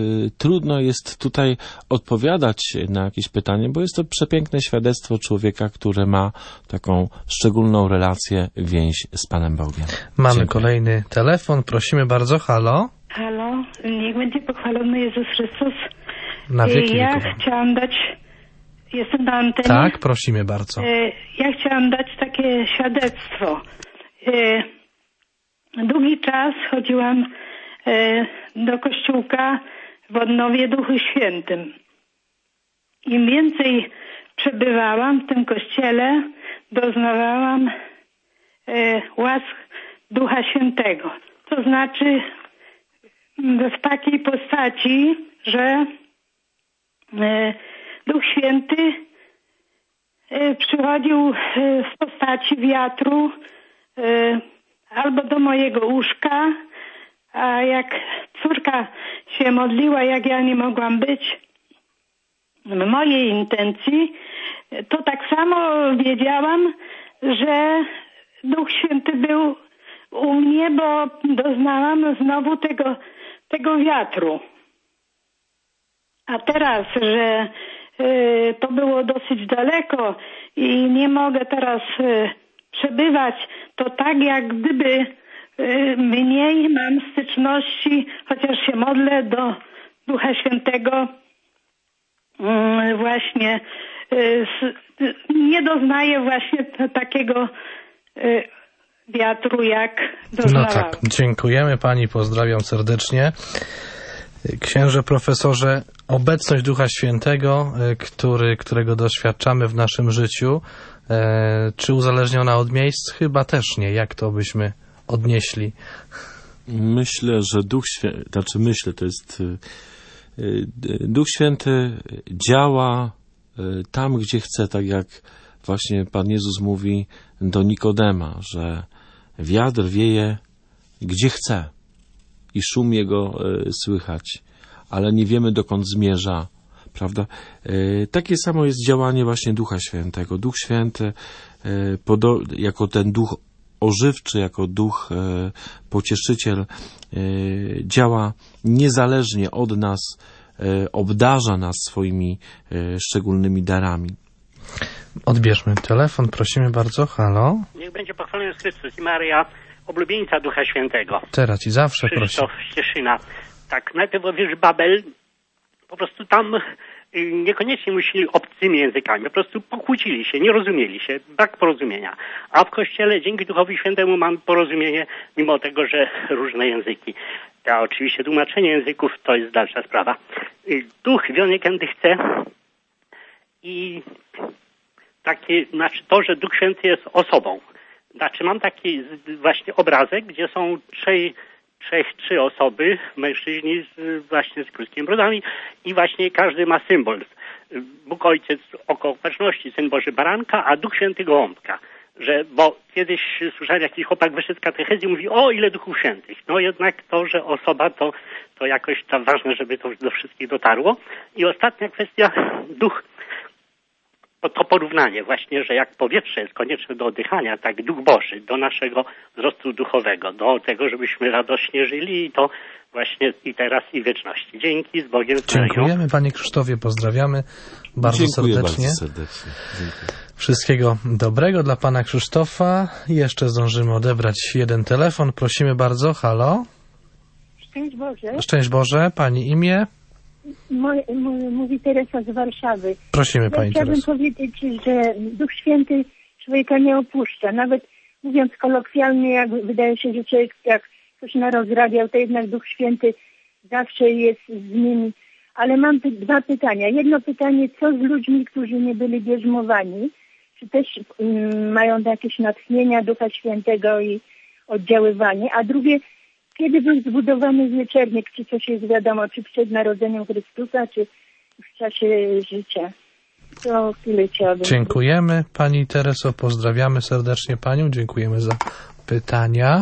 trudno jest tutaj odpowiadać na jakieś pytanie, bo jest to przepiękne świadectwo człowieka, który ma taką szczególną relację, więź z Panem Bogiem. Mamy Dziękuję. Kolejny telefon. Prosimy bardzo. Halo? Halo, niech będzie pochwalony Jezus Chrystus. Na wieki Ja wieków. chciałam dać... Jestem na antenie. Tak, prosimy bardzo. Ja chciałam dać takie takie świadectwo. E, długi czas chodziłam e, do kościółka w odnowie Duchu Świętym. Im więcej przebywałam w tym kościele, doznawałam e, łask Ducha Świętego. To znaczy w takiej postaci, że e, Duch Święty e, przychodził e, w postaci wiatru e, albo do mojego łóżka, a jak córka się modliła, jak ja nie mogłam być w mojej intencji, to tak samo wiedziałam, że Duch Święty był u mnie, bo doznałam znowu tego, tego wiatru. A teraz, że y, to było dosyć daleko i nie mogę teraz y, przebywać, to tak jak gdyby y, mniej mam styczności, chociaż się modlę do Ducha Świętego, y, właśnie y, y, nie doznaję właśnie t- takiego y, wiatru, jak doznałam. No tak, dziękujemy pani, pozdrawiam serdecznie. Księże profesorze, obecność Ducha Świętego, który, którego doświadczamy w naszym życiu, e, czy uzależniona od miejsc? Chyba też nie. Jak to byśmy odnieśli? Myślę, że Duch Święty, znaczy myślę, to jest Duch Święty działa tam, gdzie chce, tak jak właśnie Pan Jezus mówi do Nikodema, że wiatr wieje gdzie chce i szum jego y, słychać, ale nie wiemy, dokąd zmierza, prawda? Y, takie samo jest działanie właśnie Ducha Świętego. Duch Święty y, podo- jako ten duch ożywczy, jako duch y, pocieszyciel y, działa niezależnie od nas, y, obdarza nas swoimi y, szczególnymi darami. Odbierzmy telefon, prosimy bardzo. Halo? Niech będzie pochwalony Chrystus i Maria, oblubieńca Ducha Świętego. Teraz i zawsze, proszę. Krzysztof Cieszyna. Tak, najpierw wież Babel, po prostu tam y, niekoniecznie musieli obcymi językami, po prostu pokłócili się, nie rozumieli się, brak porozumienia. A w Kościele dzięki Duchowi Świętemu mamy porozumienie, mimo tego, że różne języki. A oczywiście tłumaczenie języków to jest dalsza sprawa. Y, Duch wie, kiedy chce i takie, znaczy to, że Duch Święty jest osobą. Znaczy mam taki właśnie obrazek, gdzie są trzej, trzech, trzy osoby, mężczyźni z, właśnie z krótkimi brodami i właśnie każdy ma symbol. Bóg Ojciec oko opatrzności, Syn Boży baranka, a Duch Święty gołąbka. Że, bo kiedyś słyszałem, jakiś chłopak wyszedł z katechezji i mówi, o ile Duchów Świętych. No jednak to, że osoba to, to jakoś tam ważne, żeby to do wszystkich dotarło. I ostatnia kwestia, Duch. To porównanie właśnie, że jak powietrze jest konieczne do oddychania, tak Duch Boży do naszego wzrostu duchowego, do tego, żebyśmy radośnie żyli i to właśnie i teraz i w wieczności. Dzięki, z Bogiem. Dziękujemy Panie Krzysztofie, pozdrawiamy bardzo Dziękuję serdecznie. bardzo serdecznie. Dziękuję. Wszystkiego dobrego dla Pana Krzysztofa. Jeszcze zdążymy odebrać jeden telefon. Prosimy bardzo. Halo? Szczęść Boże. Szczęść Boże. Pani imię? Moje, moje, mówi Teresa z Warszawy. Prosimy Pani Chciałabym Tereso. powiedzieć, że Duch Święty człowieka nie opuszcza. Nawet mówiąc kolokwialnie, jak wydaje się, że człowiek jak coś narozrabiał, to jednak Duch Święty zawsze jest z nim. Ale mam ty, dwa pytania. Jedno pytanie, co z ludźmi, którzy nie byli bierzmowani? Czy też um, mają jakieś natchnienia Ducha Świętego i oddziaływanie? A drugie, kiedy był zbudowany wieczernik? Czy coś jest wiadomo, czy przed narodzeniem Chrystusa, czy w czasie życia? To tyle chciałabym. Dziękujemy Pani Tereso, pozdrawiamy serdecznie Panią, dziękujemy za pytania.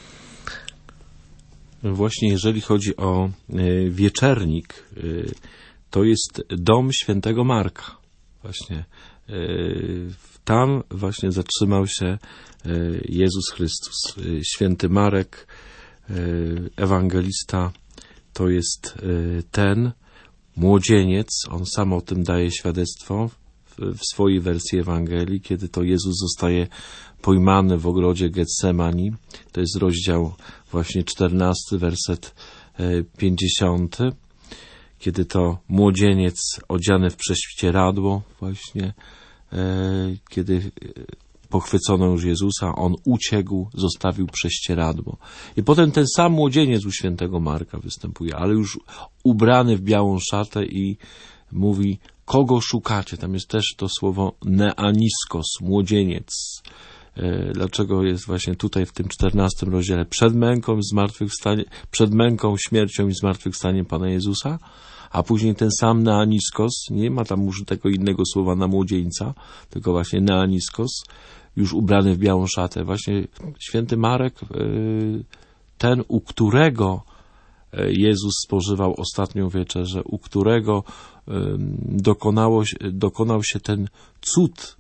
Właśnie jeżeli chodzi o y, wieczernik, y, to jest dom świętego Marka. Właśnie y, tam właśnie zatrzymał się y, Jezus Chrystus. Y, święty Marek, y, ewangelista, to jest y, ten młodzieniec, on sam o tym daje świadectwo w, w swojej wersji Ewangelii, kiedy to Jezus zostaje pojmany w ogrodzie Getsemani. To jest rozdział właśnie czternasty, werset pięćdziesiąty, kiedy to młodzieniec odziany w prześcieradło właśnie, kiedy pochwycono już Jezusa, on uciekł, zostawił prześcieradło. I potem ten sam młodzieniec u świętego Marka występuje, ale już ubrany w białą szatę i mówi, kogo szukacie? Tam jest też to słowo neaniskos, młodzieniec. Dlaczego jest właśnie tutaj w tym czternastym rozdziale przed męką, zmartwychwstanie, przed męką, śmiercią i zmartwychwstaniem Pana Jezusa, a później ten sam neaniskos, nie ma tam użytego innego słowa na młodzieńca, tylko właśnie neaniskos, już ubrany w białą szatę. Właśnie święty Marek, ten, u którego Jezus spożywał ostatnią wieczerzę, u którego dokonało, dokonał się ten cud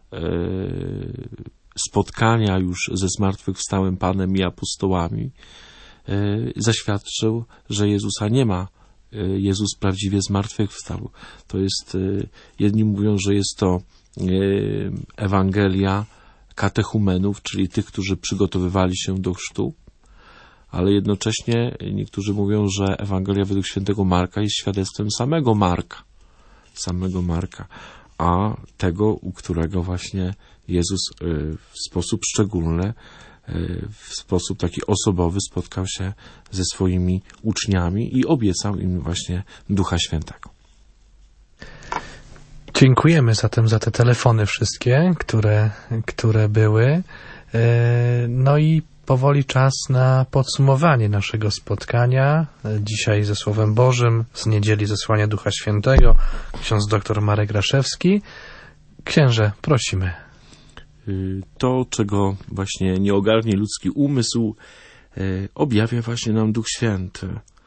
spotkania już ze zmartwychwstałym Panem i apostołami, zaświadczył, że Jezusa nie ma. Jezus prawdziwie zmartwychwstał. To jest, jedni mówią, że jest to Ewangelia katechumenów, czyli tych, którzy przygotowywali się do chrztu, ale jednocześnie niektórzy mówią, że Ewangelia według świętego Marka jest świadectwem samego Marka, samego Marka, a tego, u którego właśnie Jezus w sposób szczególny, w sposób taki osobowy spotkał się ze swoimi uczniami i obiecał im właśnie Ducha Świętego. Dziękujemy zatem za te telefony wszystkie, które, które były. No i powoli czas na podsumowanie naszego spotkania. Dzisiaj ze Słowem Bożym, z niedzieli Zesłania Ducha Świętego, ksiądz dr Marek Raszewski. Księże, prosimy. To, czego właśnie nie ogarnie ludzki umysł, objawia właśnie nam Duch Święty.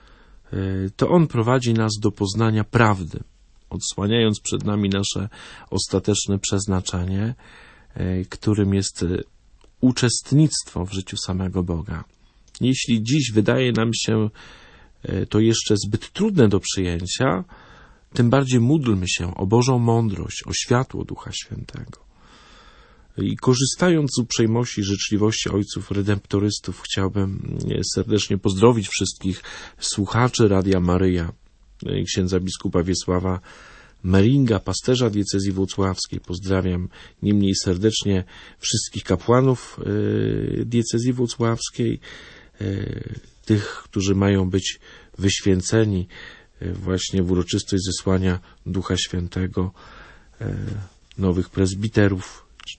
To On prowadzi nas do poznania prawdy, odsłaniając przed nami nasze ostateczne przeznaczenie, którym jest uczestnictwo w życiu samego Boga. Jeśli dziś wydaje nam się to jeszcze zbyt trudne do przyjęcia, tym bardziej módlmy się o Bożą mądrość, o światło Ducha Świętego. I korzystając z uprzejmości i życzliwości ojców redemptorystów, chciałbym serdecznie pozdrowić wszystkich słuchaczy Radia Maryja, księdza biskupa Wiesława Meringa, pasterza diecezji włocławskiej. Pozdrawiam niemniej serdecznie wszystkich kapłanów diecezji włocławskiej, tych, którzy mają być wyświęceni właśnie w uroczystość zesłania Ducha Świętego, nowych prezbiterów.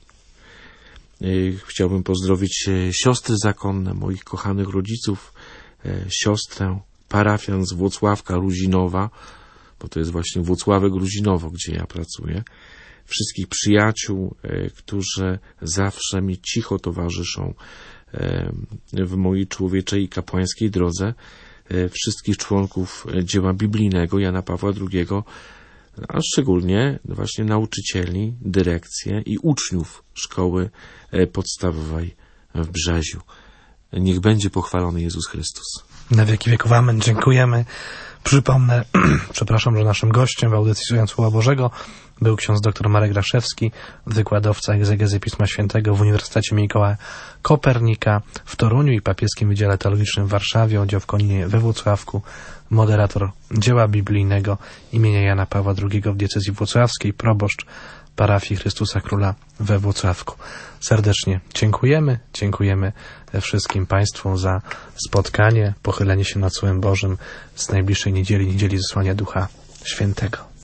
Chciałbym pozdrowić siostry zakonne, moich kochanych rodziców, siostrę parafian z Włocławka Ruzinowa, bo to jest właśnie Włocławek Ruzinowo, gdzie ja pracuję. Wszystkich przyjaciół, którzy zawsze mi cicho towarzyszą w mojej człowieczej i kapłańskiej drodze. Wszystkich członków dzieła biblijnego Jana Pawła drugiego, a szczególnie właśnie nauczycieli, dyrekcję i uczniów szkoły podstawowej w Brzeziu. Niech będzie pochwalony Jezus Chrystus. Na wieki wieków amen. Dziękujemy. Przypomnę, przepraszam, że naszym gościem w audycji Słuchając Słowa Bożego był ksiądz dr Marek Raszewski, wykładowca egzegezy Pisma Świętego w Uniwersytecie Mikołaja Kopernika w Toruniu i Papieskim Wydziale Teologicznym w Warszawie, oddział w Koninie we Włocławku, moderator dzieła biblijnego imienia Jana Pawła drugiego w diecezji włocławskiej, proboszcz parafii Chrystusa Króla we Włocławku. Serdecznie dziękujemy, dziękujemy wszystkim Państwu za spotkanie, pochylenie się nad Słowem Bożym z najbliższej niedzieli, niedzieli Zesłania Ducha Świętego.